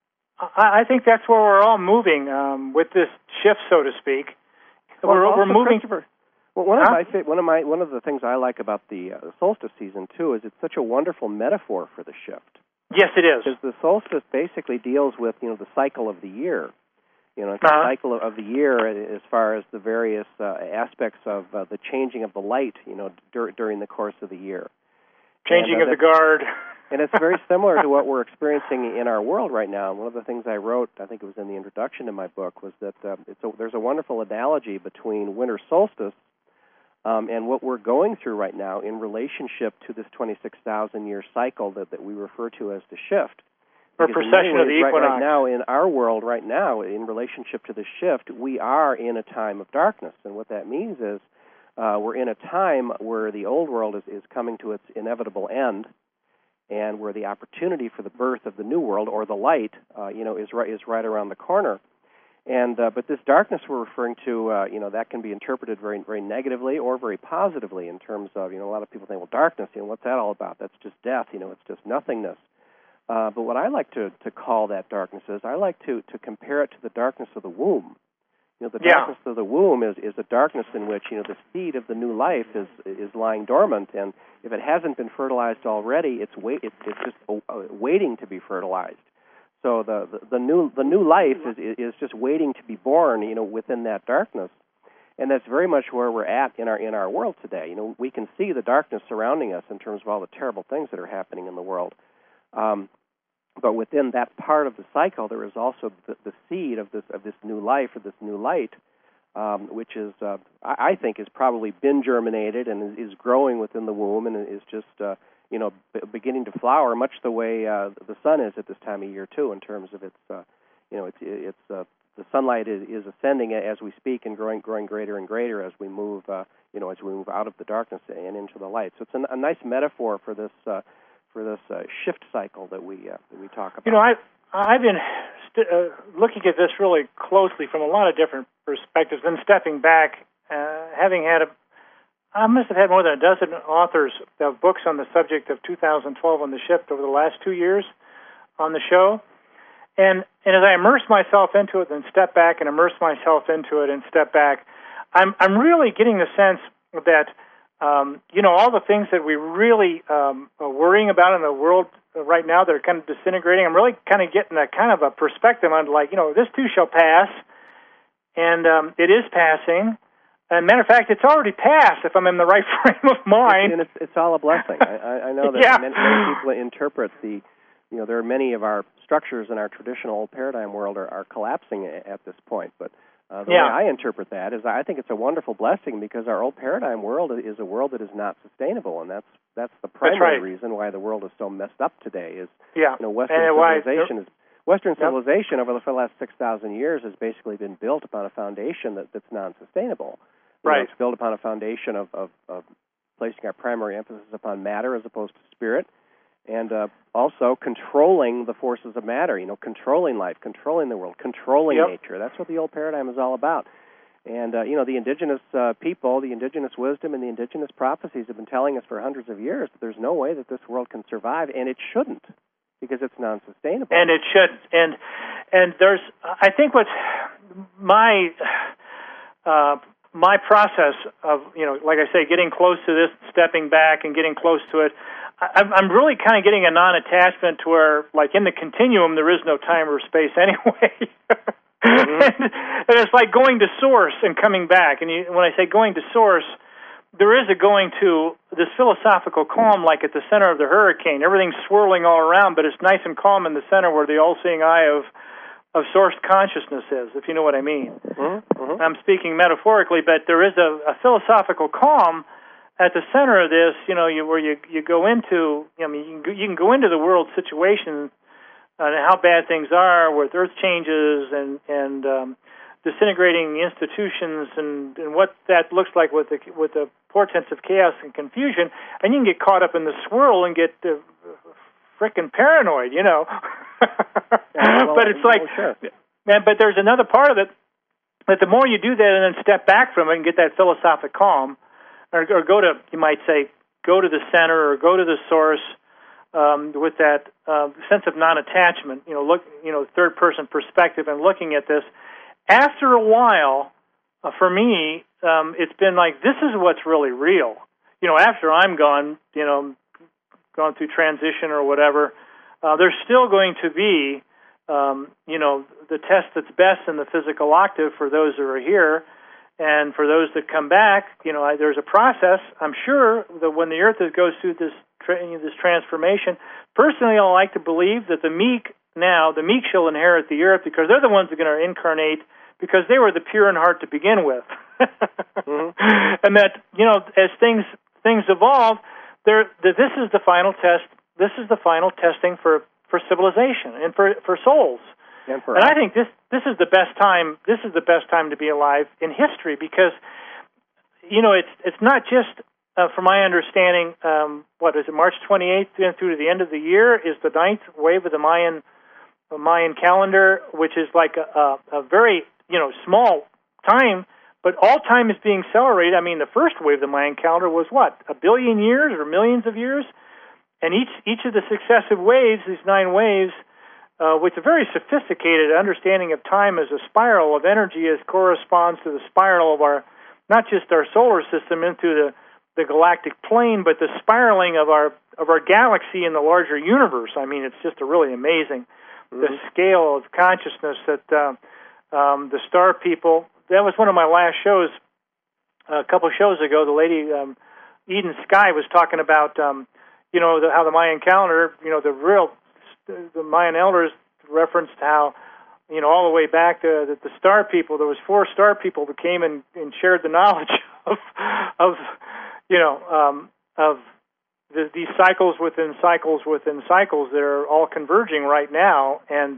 I, I think that's where we're all moving um, with this shift, so to speak. Well, we're, we're moving. Well, one of huh? my one of my one of the things I like about the uh, solstice season too is it's such a wonderful metaphor for the shift. Yes, it is. Because the solstice basically deals with, you know, the cycle of the year. You know, it's uh-huh. the cycle of the year as far as the various uh, aspects of uh, the changing of the light, you know, dur- during the course of the year. Changing and, uh, of the guard. And it's very similar to what we're experiencing in our world right now. And one of the things I wrote, I think it was in the introduction to my book, was that uh, it's a, there's a wonderful analogy between winter solstice Um, and what we're going through right now in relationship to this twenty-six thousand year cycle that, that we refer to as the shift. Or precession of the right, equinox. Right now, in our world right now, in relationship to the shift, we are in a time of darkness. And what that means is uh, we're in a time where the old world is, is coming to its inevitable end, and where the opportunity for the birth of the new world, or the light, uh, you know, is right, is right around the corner. And uh, but this darkness we're referring to, uh, you know, that can be interpreted very, very negatively or very positively in terms of, you know, a lot of people think, well, darkness, you know, what's that all about? That's just death, you know, it's just nothingness. Uh, but what I like to, to call that darkness is I like to, to compare it to the darkness of the womb. You know, the yeah. darkness of the womb is, is a darkness in which, you know, the seed of the new life is is lying dormant, and if it hasn't been fertilized already, it's wait, it's, it's just uh, waiting to be fertilized. So the, the the new the new life is is just waiting to be born, you know, within that darkness, and that's very much where we're at in our in our world today. You know, we can see the darkness surrounding us in terms of all the terrible things that are happening in the world, um, but within that part of the cycle, there is also the, the seed of this of this new life or this new light, um, which is uh, I, I think is probably been germinated and is, is growing within the womb and is just uh, you know, b- beginning to flower, much the way uh, the sun is at this time of year too. In terms of its, uh, you know, it's it's uh, the sunlight is, is ascending as we speak and growing, growing greater and greater as we move, uh, you know, as we move out of the darkness and into the light. So it's an, a nice metaphor for this uh, for this uh, shift cycle that we uh, that we talk about. You know, I I've been st- uh, looking at this really closely from a lot of different perspectives, and stepping back, uh, having had a I must have had more than a dozen authors of books on the subject of two thousand twelve on the shift over the last two years on the show. And and as I immerse myself into it, then step back and immerse myself into it and step back, I'm I'm really getting the sense that, um, you know, all the things that we really um, are worrying about in the world right now that are kind of disintegrating, I'm really kind of getting a kind of a perspective on, like, you know, this too shall pass, and um, it is passing. And matter of fact, it's already passed if I'm in the right frame of mind. And it's, it's all a blessing. I, I know that yeah. many, many people interpret the, you know, there are many of our structures in our traditional old paradigm world are, are collapsing at this point. But uh, the yeah. way I interpret that is I think it's a wonderful blessing because our old paradigm world is a world that is not sustainable, and that's that's the primary that's right. reason why the world is so messed up today. Is yeah. you know Western and civilization is. Western yep. civilization over the last six thousand years has basically been built upon a foundation that, that's non-sustainable. You right. know, it's built upon a foundation of, of, of placing our primary emphasis upon matter as opposed to spirit, and uh, also controlling the forces of matter, you know, controlling life, controlling the world, controlling yep. nature. That's what the old paradigm is all about. And, uh, you know, the indigenous uh, people, the indigenous wisdom, and the indigenous prophecies have been telling us for hundreds of years that there's no way that this world can survive, and it shouldn't, because it's non-sustainable. And it shouldn't. And, and there's, I think what's my... Uh, my process of, you know, like I say, getting close to this, stepping back and getting close to it, I, I'm really kind of getting a non-attachment to where, like, in the continuum, there is no time or space anyway. mm-hmm. and, and it's like going to source and coming back. And you, when I say going to source, there is a going to this philosophical calm, like at the center of the hurricane. Everything's swirling all around, but it's nice and calm in the center where the all-seeing eye of of source consciousness is, if you know what I mean. Mm-hmm. Mm-hmm. I'm speaking metaphorically, but there is a, a philosophical calm at the center of this, you know, you, where you you go into, I mean, you can go, you can go into the world situation and how bad things are with earth changes and and um, disintegrating institutions and, and what that looks like with the with the portents of chaos and confusion, and you can get caught up in the swirl and get uh, frickin' paranoid, you know. Yeah, well, but it's like, well, sure. man, but there's another part of it that the more you do that and then step back from it and get that philosophic calm, or, or go to, you might say, go to the center or go to the source um, with that uh, sense of non-attachment, you know, look, you know, third-person perspective and looking at this. After a while, uh, for me, um, it's been like, this is what's really real. You know, after I'm gone, you know, gone through transition or whatever, uh, there's still going to be, um, you know, the test that's best in the physical octave for those who are here. And for those that come back, you know, I, there's a process. I'm sure that when the Earth goes through this tra- this transformation, personally, I like to believe that the meek now, the meek shall inherit the earth because they're the ones that are going to incarnate because they were the pure in heart to begin with. mm-hmm. And that, you know, as things things evolve, there that this is the final test. This is the final testing for, for civilization and for for souls. And, for and I think this this is the best time. This is the best time to be alive in history because, you know, it's it's not just, uh, from my understanding, um, what is it, March twenty-eighth through to the end of the year is the ninth wave of the Mayan the Mayan calendar, which is like a, a, a very, you know, small time, but all time is being accelerated. I mean, the first wave of the Mayan calendar was what, a billion years or millions of years, and each each of the successive waves, these nine waves. Uh, with a very sophisticated understanding of time as a spiral of energy as corresponds to the spiral of our, not just our solar system into the, the galactic plane, but the spiraling of our of our galaxy in the larger universe. I mean, it's just a really amazing, mm-hmm. the scale of consciousness that uh, um, the star people, that was one of my last shows, a couple of shows ago, the lady, um, Eden Sky, was talking about, um, you know, the, how the Mayan calendar, you know, the real the Mayan elders referenced how, you know, all the way back to the, the star people, there was four star people that came and, and shared the knowledge of, of you know, um, of the, these cycles within cycles within cycles that are all converging right now. And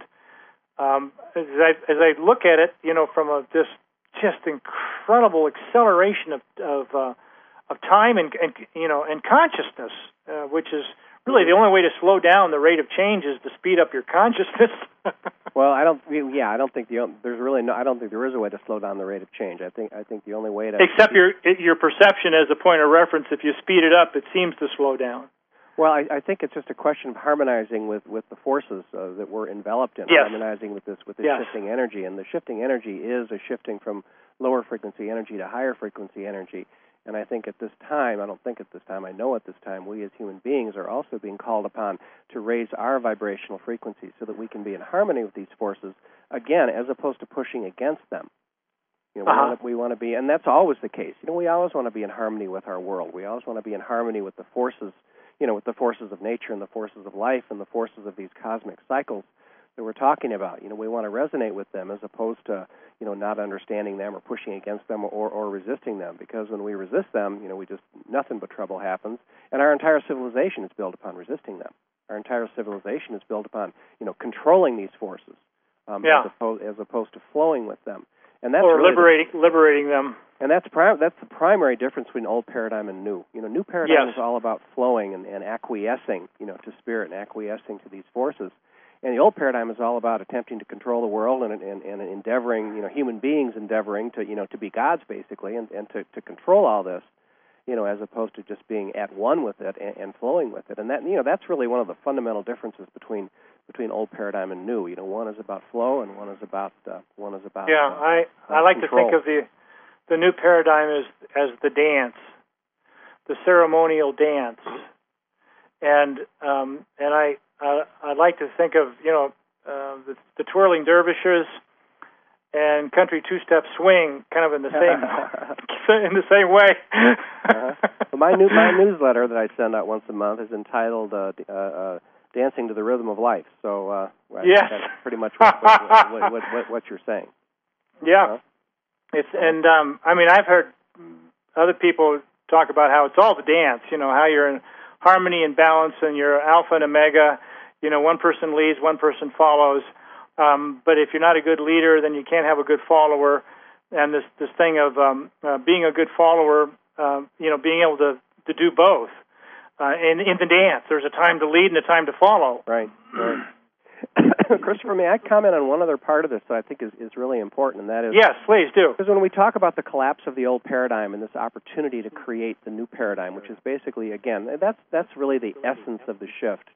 um, as I as I look at it, you know, from a this just incredible acceleration of of, uh, of time and, and you know and consciousness, uh, which is really, the only way to slow down the rate of change is to speed up your consciousness. Well, I don't. Yeah, I don't think the there's really no. I don't think there is a way to slow down the rate of change. I think I think the only way to except your your perception as a point of reference. If you speed it up, it seems to slow down. Well, I, I think it's just a question of harmonizing with, with the forces uh, that we're enveloped in. Yes. Harmonizing with this with this yes. shifting energy, and the shifting energy is a shifting from lower frequency energy to higher frequency energy. And I think at this time, I don't think at this time, I know at this time, we as human beings are also being called upon to raise our vibrational frequency so that we can be in harmony with these forces, again, as opposed to pushing against them. You know, uh-huh. we, want to, we want to be, and that's always the case. You know, we always want to be in harmony with our world. We always want to be in harmony with the forces, you know, with the forces of nature and the forces of life and the forces of these cosmic cycles that we're talking about. You know, we want to resonate with them as opposed to, you know, not understanding them or pushing against them or, or resisting them. Because when we resist them, you know, we just, nothing but trouble happens. And our entire civilization is built upon resisting them. Our entire civilization is built upon, you know, controlling these forces um, yeah. as, opposed, as opposed to flowing with them. And that's or really liberating the, liberating them. And that's pri- that's the primary difference between old paradigm and new. You know, new paradigm yes. is all about flowing and, and acquiescing, you know, to spirit and acquiescing to these forces. And the old paradigm is all about attempting to control the world and, and, and endeavoring, you know, human beings endeavoring to, you know, to be gods basically and, and to, to control all this, you know, as opposed to just being at one with it and, and flowing with it. And that, you know, that's really one of the fundamental differences between between old paradigm and new. You know, one is about flow and one is about uh, one is about yeah. Uh, I I uh, like control. to think of the the new paradigm as as the dance, the ceremonial dance, and um, and I. Uh, I'd like to think of, you know, uh, the, the twirling dervishes and country two-step swing, kind of in the same in the same way. uh-huh. Well, my new my newsletter that I send out once a month is entitled uh, uh, uh, dancing to the rhythm of life. So uh, I yes. think that's pretty much what, what, what, what, what, what you're saying. Yeah. Huh? It's and um, I mean, I've heard other people talk about how it's all the dance, you know, how you're in harmony and balance and you're alpha and omega. You know, one person leads, one person follows. Um, but if you're not a good leader, then you can't have a good follower. And this this thing of um, uh, being a good follower, uh, you know, being able to, to do both. Uh, in, in the dance, there's a time to lead and a time to follow. Right, right. Christopher, may I comment on one other part of this that I think is, is really important, and that is... Yes, please do. Because when we talk about the collapse of the old paradigm and this opportunity to create the new paradigm, which is basically, again, that's that's really the essence of the shift.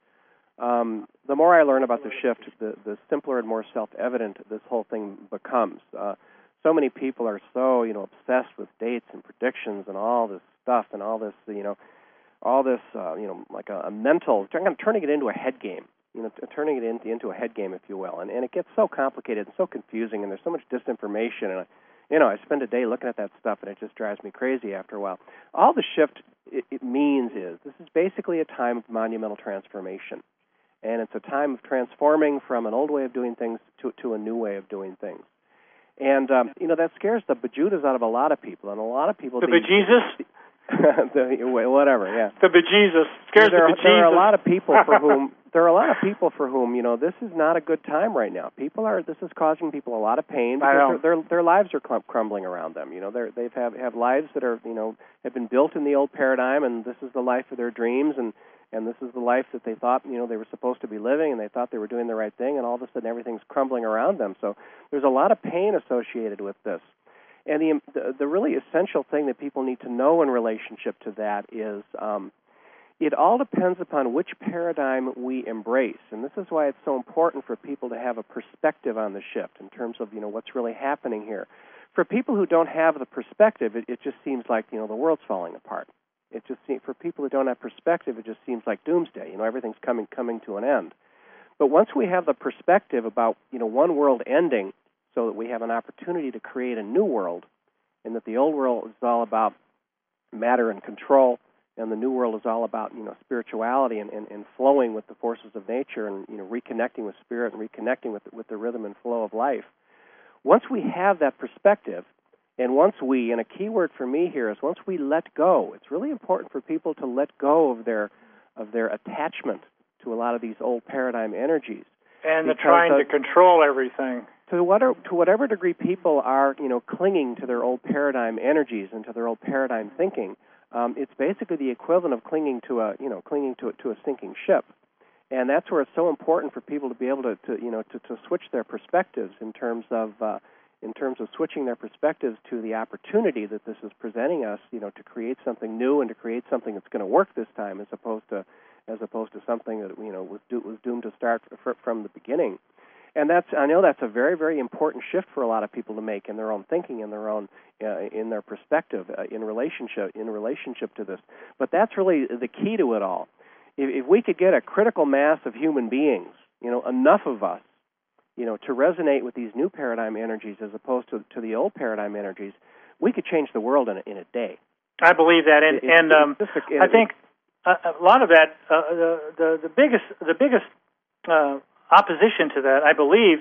Um, the more I learn about the shift, the, the simpler and more self-evident this whole thing becomes. Uh, so many people are so, you know, obsessed with dates and predictions and all this stuff and all this, you know, all this, uh, you know, like a, a mental, turning it into a head game. You know, turning it into, into a head game, if you will, and and it gets so complicated and so confusing, and there's so much disinformation, and I, you know, I spend a day looking at that stuff, and it just drives me crazy after a while. All the shift it, it means is this is basically a time of monumental transformation, and it's a time of transforming from an old way of doing things to to a new way of doing things, and um, you know that scares the bejudas out of a lot of people, and a lot of people the these, bejesus. the, whatever, yeah. The bejesus scares there, the bejesus. There are a lot of people for whom there are a lot of people for whom you know this is not a good time right now. People are this is causing people a lot of pain because their, their their lives are crumbling around them. You know, they they've have have lives that are you know have been built in the old paradigm, and this is the life of their dreams, and and this is the life that they thought you know they were supposed to be living, and they thought they were doing the right thing, and all of a sudden everything's crumbling around them. So there's a lot of pain associated with this. And the, the the really essential thing that people need to know in relationship to that is um, it all depends upon which paradigm we embrace. And this is why it's so important for people to have a perspective on the shift in terms of, you know, what's really happening here. For people who don't have the perspective, it, it just seems like, you know, the world's falling apart. It just seems, for people who don't have perspective, it just seems like doomsday. You know, everything's coming coming to an end. But once we have the perspective about, you know, one world ending, so that we have an opportunity to create a new world, and that the old world is all about matter and control, and the new world is all about, you know, spirituality and, and, and flowing with the forces of nature and, you know, reconnecting with spirit and reconnecting with, with the rhythm and flow of life. Once we have that perspective, and once we, and a key word for me here is once we let go, it's really important for people to let go of their of their attachment to a lot of these old paradigm energies. And the trying to control everything. To whatever, to whatever degree people are, you know, clinging to their old paradigm energies and to their old paradigm thinking, um, it's basically the equivalent of clinging to a, you know, clinging to to a sinking ship. And that's where it's so important for people to be able to, to you know, to, to switch their perspectives in terms of, uh, in terms of switching their perspectives to the opportunity that this is presenting us, you know, to create something new and to create something that's going to work this time, as opposed to, as opposed to something that you know was do, was doomed to start f- from the beginning. And that's, I know that's a very, very important shift for a lot of people to make in their own thinking, in their own, uh, in their perspective, uh, in relationship, in relationship to this. But that's really the key to it all. If, if we could get a critical mass of human beings, you know, enough of us, you know, to resonate with these new paradigm energies as opposed to, to the old paradigm energies, we could change the world in a, in a day. I believe that, and, it, and um, a, I think a, a lot of that, uh, the, the the biggest, the biggest. Uh, opposition to that, I believe,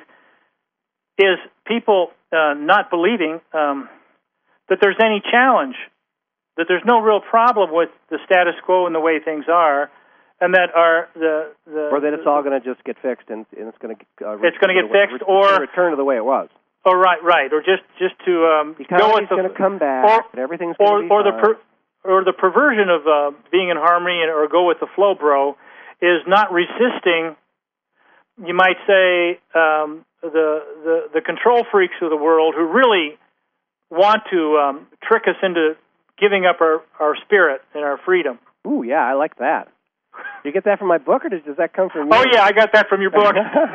is people uh, not believing um, that there's any challenge, that there's no real problem with the status quo and the way things are, and that are the, the or that it's all going to just get fixed and, and it's going to uh, it's going to get fixed, way, or return to the way it was. Oh, right, right, or just just to um, the go with the going to come back, or, and everything's going to be or fine. the per, or the perversion of uh, being in harmony and, or go with the flow, bro, is not resisting. You might say um, the, the the control freaks of the world who really want to um, trick us into giving up our, our spirit and our freedom. Ooh, yeah, I like that. Did you get that from my book, or does, does that come from you? Oh, yeah, I got that from your book.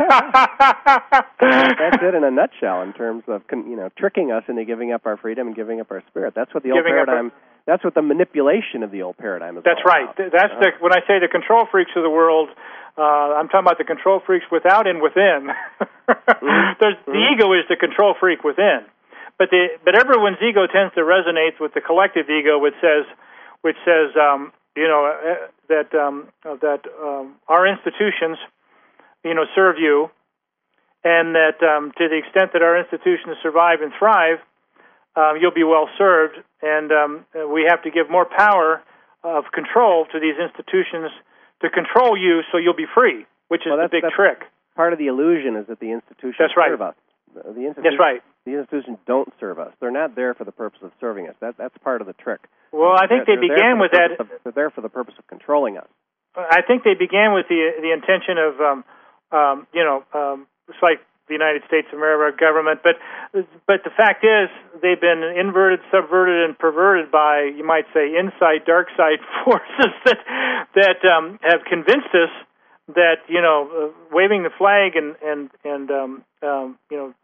That's it in a nutshell in terms of, you know, tricking us into giving up our freedom and giving up our spirit. That's what the giving old paradigm, our, that's what the manipulation of the old paradigm is That's all right. about. That's uh-huh. the, when I say the control freaks of the world, uh, I'm talking about the control freaks without and within. mm-hmm. There's, mm-hmm. The ego is the control freak within. But the but everyone's ego tends to resonate with the collective ego, which says, which says, um, you know, uh, that um, uh, that um, our institutions, you know, serve you, and that um, to the extent that our institutions survive and thrive, um, you'll be well served. And um, we have to give more power of control to these institutions to control you, so you'll be free, which is well, the big that's trick. Part of the illusion is that the institutions that's right. serve us. The, the institutions, that's right. The institutions don't serve us. They're not there for the purpose of serving us. That that's part of the trick. Well, I think they're, they they're began with that. Of, they're there for the purpose of controlling us. I think they began with the the intention of, um, um, you know, um, it's like the United States of America government, but but the fact is they've been inverted, subverted, and perverted by, you might say, inside dark side forces that that um, have convinced us that, you know, uh, waving the flag and and and um, um, you know,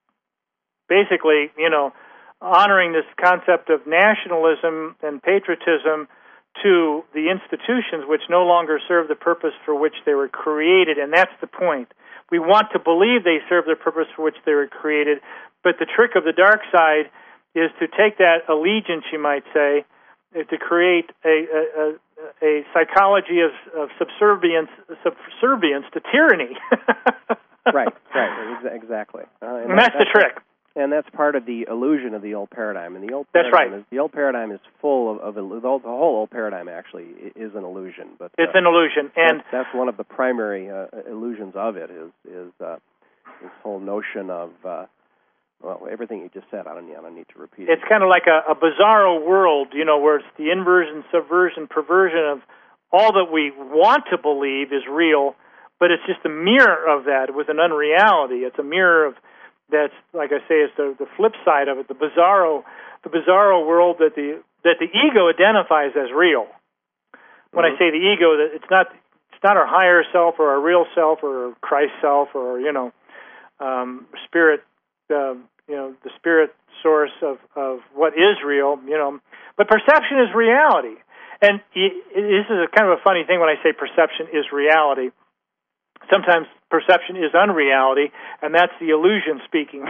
basically, you know, honoring this concept of nationalism and patriotism to the institutions which no longer serve the purpose for which they were created, and that's the point. We want to believe they serve the purpose for which they were created, but the trick of the dark side is to take that allegiance, you might say, to create a a, a psychology of, of subservience, subservience to tyranny. Right, right, exactly. Uh, and, and that's, that's the trick. And that's part of the illusion of the old paradigm. And the old that's paradigm right. Is, the old paradigm is full of, of the whole old paradigm actually is an illusion. But it's uh, an illusion, and that's, that's one of the primary uh, illusions of it. Is is uh, this whole notion of uh, well, everything you just said. I don't, I don't need to repeat it. It's kind of like a, a bizarro world, you know, where it's the inversion, subversion, perversion of all that we want to believe is real, but it's just a mirror of that with an unreality. It's a mirror of that's, like I say, is the the flip side of it, the bizarro, the bizarro world that the that the ego identifies as real. When mm-hmm. I say the ego, that it's not it's not our higher self or our real self or Christ self or you know um, spirit, uh, you know the spirit source of, of what is real, you know. But perception is reality, and it, it, this is a kind of a funny thing when I say perception is reality. Sometimes perception is unreality, and that's the illusion speaking.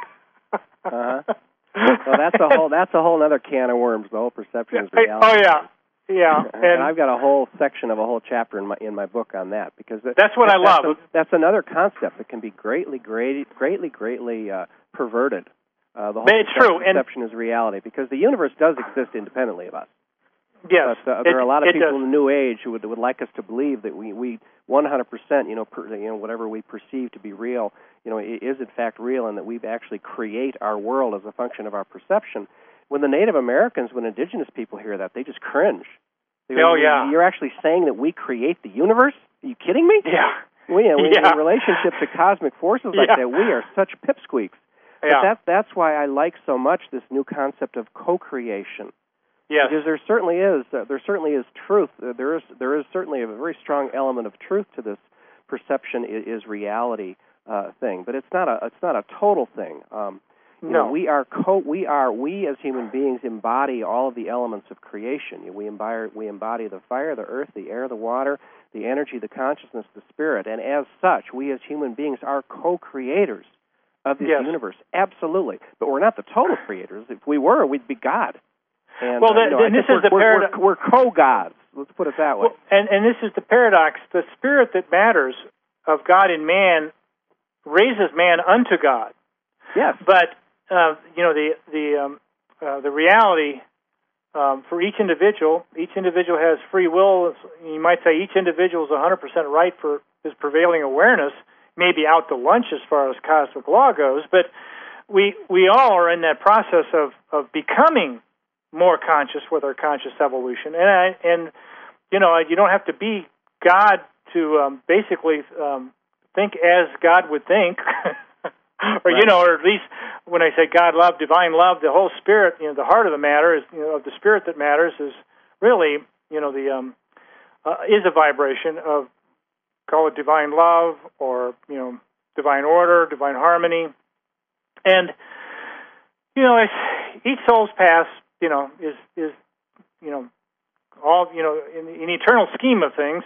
uh-huh. Well, that's a whole that's a whole other can of worms. The whole perception is reality. Oh yeah, yeah. And, and I've got a whole section of a whole chapter in my in my book on that because that, that's what that, I that's love. A, that's another concept that can be greatly, greatly, greatly, greatly uh, perverted. Uh, the whole it's true. Perception is reality because the universe does exist independently of us. Yes, but uh, there it, are a lot of people does. in the New Age who would would like us to believe that we we one hundred percent, you know, per, you know, whatever we perceive to be real, you know, is in fact real, and that we actually create our world as a function of our perception. When the Native Americans, when indigenous people hear that, they just cringe. They go, oh yeah, you're actually saying that we create the universe? Are you kidding me? Yeah. We, we yeah. in relationship to cosmic forces like yeah. that, we are such pipsqueaks. Yeah. But that that's why I like so much this new concept of co-creation. Yes. Because there certainly is uh, there certainly is truth. Uh, there is there is certainly a very strong element of truth to this perception is, is reality uh, thing, but it's not a it's not a total thing. Um, you no, know, we are co we are we as human beings embody all of the elements of creation. You know, we embody we embody the fire, the earth, the air, the water, the energy, the consciousness, the spirit, and as such, we as human beings are co-creators of this yes. universe. Absolutely, but we're not the total creators. If we were, we'd be God. And, well, the, uh, you know, and this is we're, the we're, paradox. We're, we're co-gods. Let's put it that way. Well, and, and this is the paradox. The spirit that matters of God in man raises man unto God. Yes. But uh, you know the the um, uh, the reality um, for each individual. Each individual has free will. You might say each individual is one hundred percent right for his prevailing awareness. Maybe out to lunch as far as cosmic law goes, but we we all are in that process of of becoming more conscious with our conscious evolution, and I, and you know you don't have to be God to um, basically um, think as God would think, or right. you know, or at least when I say God, love, divine love, the whole spirit, you know, the heart of the matter is, you know, of the spirit that matters is really, you know, the um, uh, is a vibration of, call it divine love, or you know, divine order, divine harmony, and you know, it's, each soul's path, you know, is is you know, all you know, in the in the eternal scheme of things.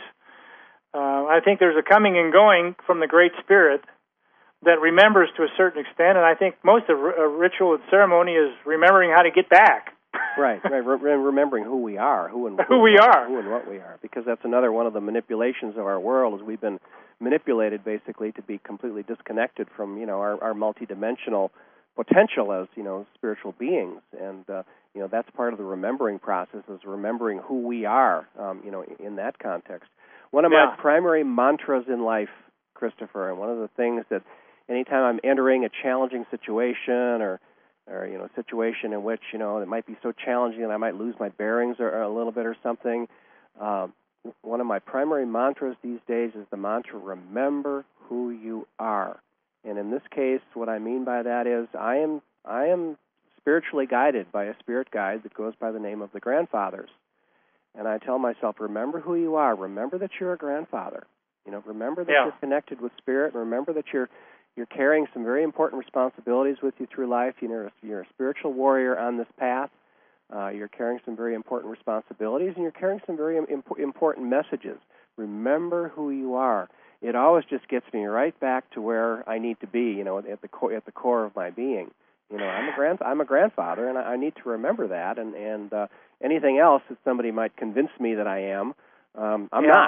Uh, I think there's a coming and going from the Great Spirit that remembers to a certain extent, and I think most of uh, ritual and ceremony is remembering how to get back. Right, right. Re- remembering who we are, who and who we are, who and what we are, because that's another one of the manipulations of our world. Is we've been manipulated basically to be completely disconnected from, you know, our, our multidimensional potential as, you know, spiritual beings, and uh, you know, that's part of the remembering process, is remembering who we are, um, you know, in that context. One of yeah. my primary mantras in life, Christopher, and one of the things that anytime I'm entering a challenging situation or or, you know, a situation in which, you know, it might be so challenging that I might lose my bearings or, or a little bit or something, um, one of my primary mantras these days is the mantra, remember who you are. And in this case, what I mean by that is I am I am spiritually guided by a spirit guide that goes by the name of the Grandfathers. And I tell myself, remember who you are. Remember that you're a grandfather. You know, remember that yeah. you're connected with spirit, and remember that you're You're carrying some very important responsibilities with you through life. You know, you're a spiritual warrior on this path. Uh, you're carrying some very important responsibilities, and you're carrying some very imp- important messages. Remember who you are. It always just gets me right back to where I need to be. You know, at the core, at the core of my being. You know, I'm a grand, I'm a grandfather, and I, I need to remember that. And and uh, anything else that somebody might convince me that I am. Um, I'm yeah. not.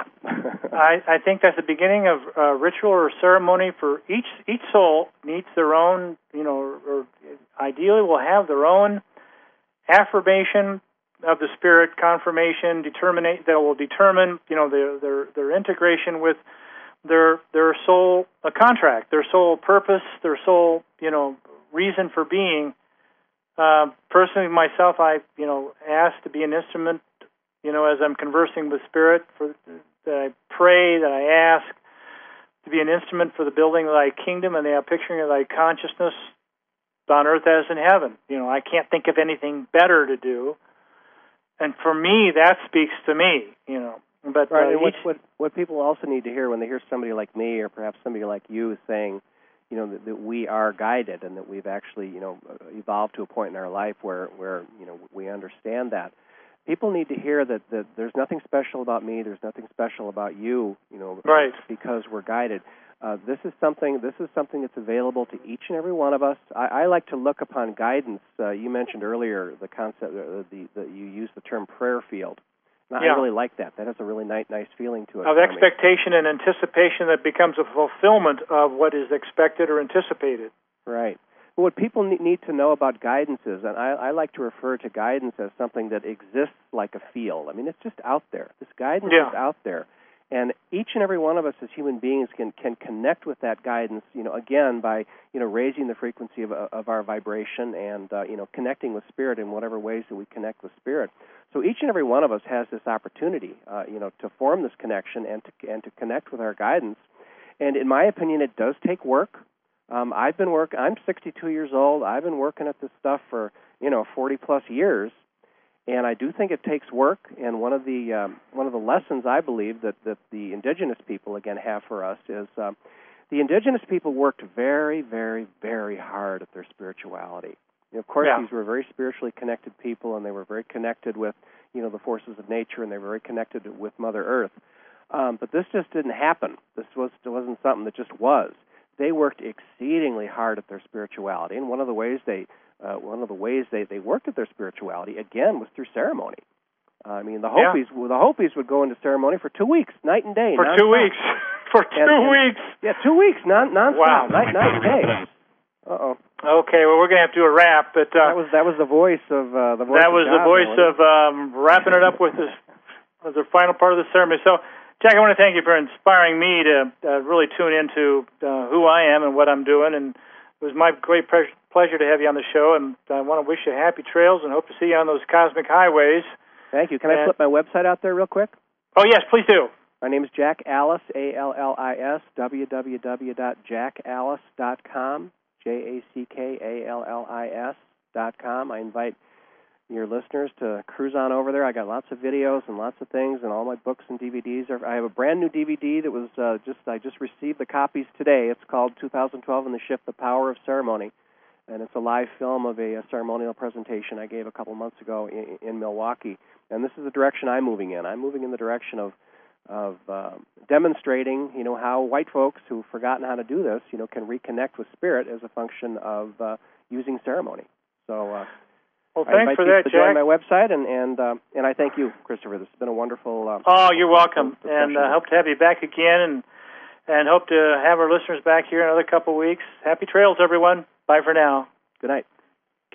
I, I think that's the beginning of uh, ritual or ceremony for each each soul needs their own, you know, or, or ideally will have their own affirmation of the spirit, confirmation, determinate that will determine, you know, their their their integration with their their soul a contract, their soul purpose, their soul, you know, reason for being. Uh, personally, myself, I, you know, asked to be an instrument. You know, as I'm conversing with Spirit, for, that I pray, that I ask to be an instrument for the building of Thy kingdom and the picturing of Thy consciousness on earth as in heaven. You know, I can't think of anything better to do. And for me, that speaks to me, you know. But right, uh, and what, each, what, what people also need to hear when they hear somebody like me or perhaps somebody like you saying, you know, that, that we are guided and that we've actually, you know, evolved to a point in our life where, where you know, we understand that. People need to hear that, that there's nothing special about me, there's nothing special about you, you know, right. because we're guided. Uh, this is something. This is something that's available to each and every one of us. I, I like to look upon guidance. Uh, you mentioned earlier the concept, uh, the, the you used the term prayer field. And yeah. I really like that. That has a really nice, nice feeling to it. Of expectation and anticipation that becomes a fulfillment of what is expected or anticipated. Right. But what people need to know about guidance is, and I, I like to refer to guidance as something that exists like a field. I mean, it's just out there. This guidance yeah. is out there. And each and every one of us as human beings can, can connect with that guidance, you know, again, by, you know, raising the frequency of, of our vibration and, uh, you know, connecting with Spirit in whatever ways that we connect with Spirit. So each and every one of us has this opportunity, uh, you know, to form this connection and to, and to connect with our guidance. And in my opinion, it does take work. Um, I've been work. I'm sixty-two years old. I've been working at this stuff for, you know, forty plus years. And I do think it takes work, and one of the um, one of the lessons I believe that, that the indigenous people, again, have for us is um, the indigenous people worked very, very, very hard at their spirituality. You know, of course, yeah. these were very spiritually connected people, and they were very connected with, you know, the forces of nature, and they were very connected with Mother Earth. Um, but this just didn't happen. This was wasn't something that just was. They worked exceedingly hard at their spirituality, and one of the ways they Uh, one of the ways they, they worked at their spirituality, again, was through ceremony. Uh, I mean, the Hopis yeah. the Hopis would go into ceremony for two weeks, night and day. For non-stop. two weeks. for two and, and, weeks. Yeah, two weeks, non nonstop, wow. night, night and day. Uh-oh. Okay, well, we're going to have to do a wrap. But, uh, that was that was the voice of uh, the voice That was of God, the voice though, of um, wrapping it up with this, as the final part of the ceremony. So, Jack, I want to thank you for inspiring me to uh, really tune into uh, who I am and what I'm doing. And it was my great pleasure. Pleasure to have you on the show, and I want to wish you happy trails and hope to see you on those cosmic highways. Thank you. Can and, I flip my website out there real quick? Oh, yes, please do. My name is Jack Allis, A L L I S, w w w dot jack allis dot com, J A C K A L L I S dot com. I invite your listeners to cruise on over there. I got lots of videos and lots of things, and all my books and D V Ds. Are, I have a brand new D V D that was uh, just I just received the copies today. It's called two thousand twelve and the Shift: The Power of Ceremony. And it's a live film of a, a ceremonial presentation I gave a couple months ago in, in Milwaukee. And this is the direction I'm moving in. I'm moving in the direction of of uh, demonstrating, you know, how white folks who've forgotten how to do this, you know, can reconnect with Spirit as a function of uh, using ceremony. So, uh, Well, thanks for that, to Jack. join my website, and and uh, and I thank you, Christopher. This has been a wonderful. Uh, oh, you're welcome, and uh, hope to have you back again, and and hope to have our listeners back here in another couple of weeks. Happy trails, everyone. Bye for now. Good night.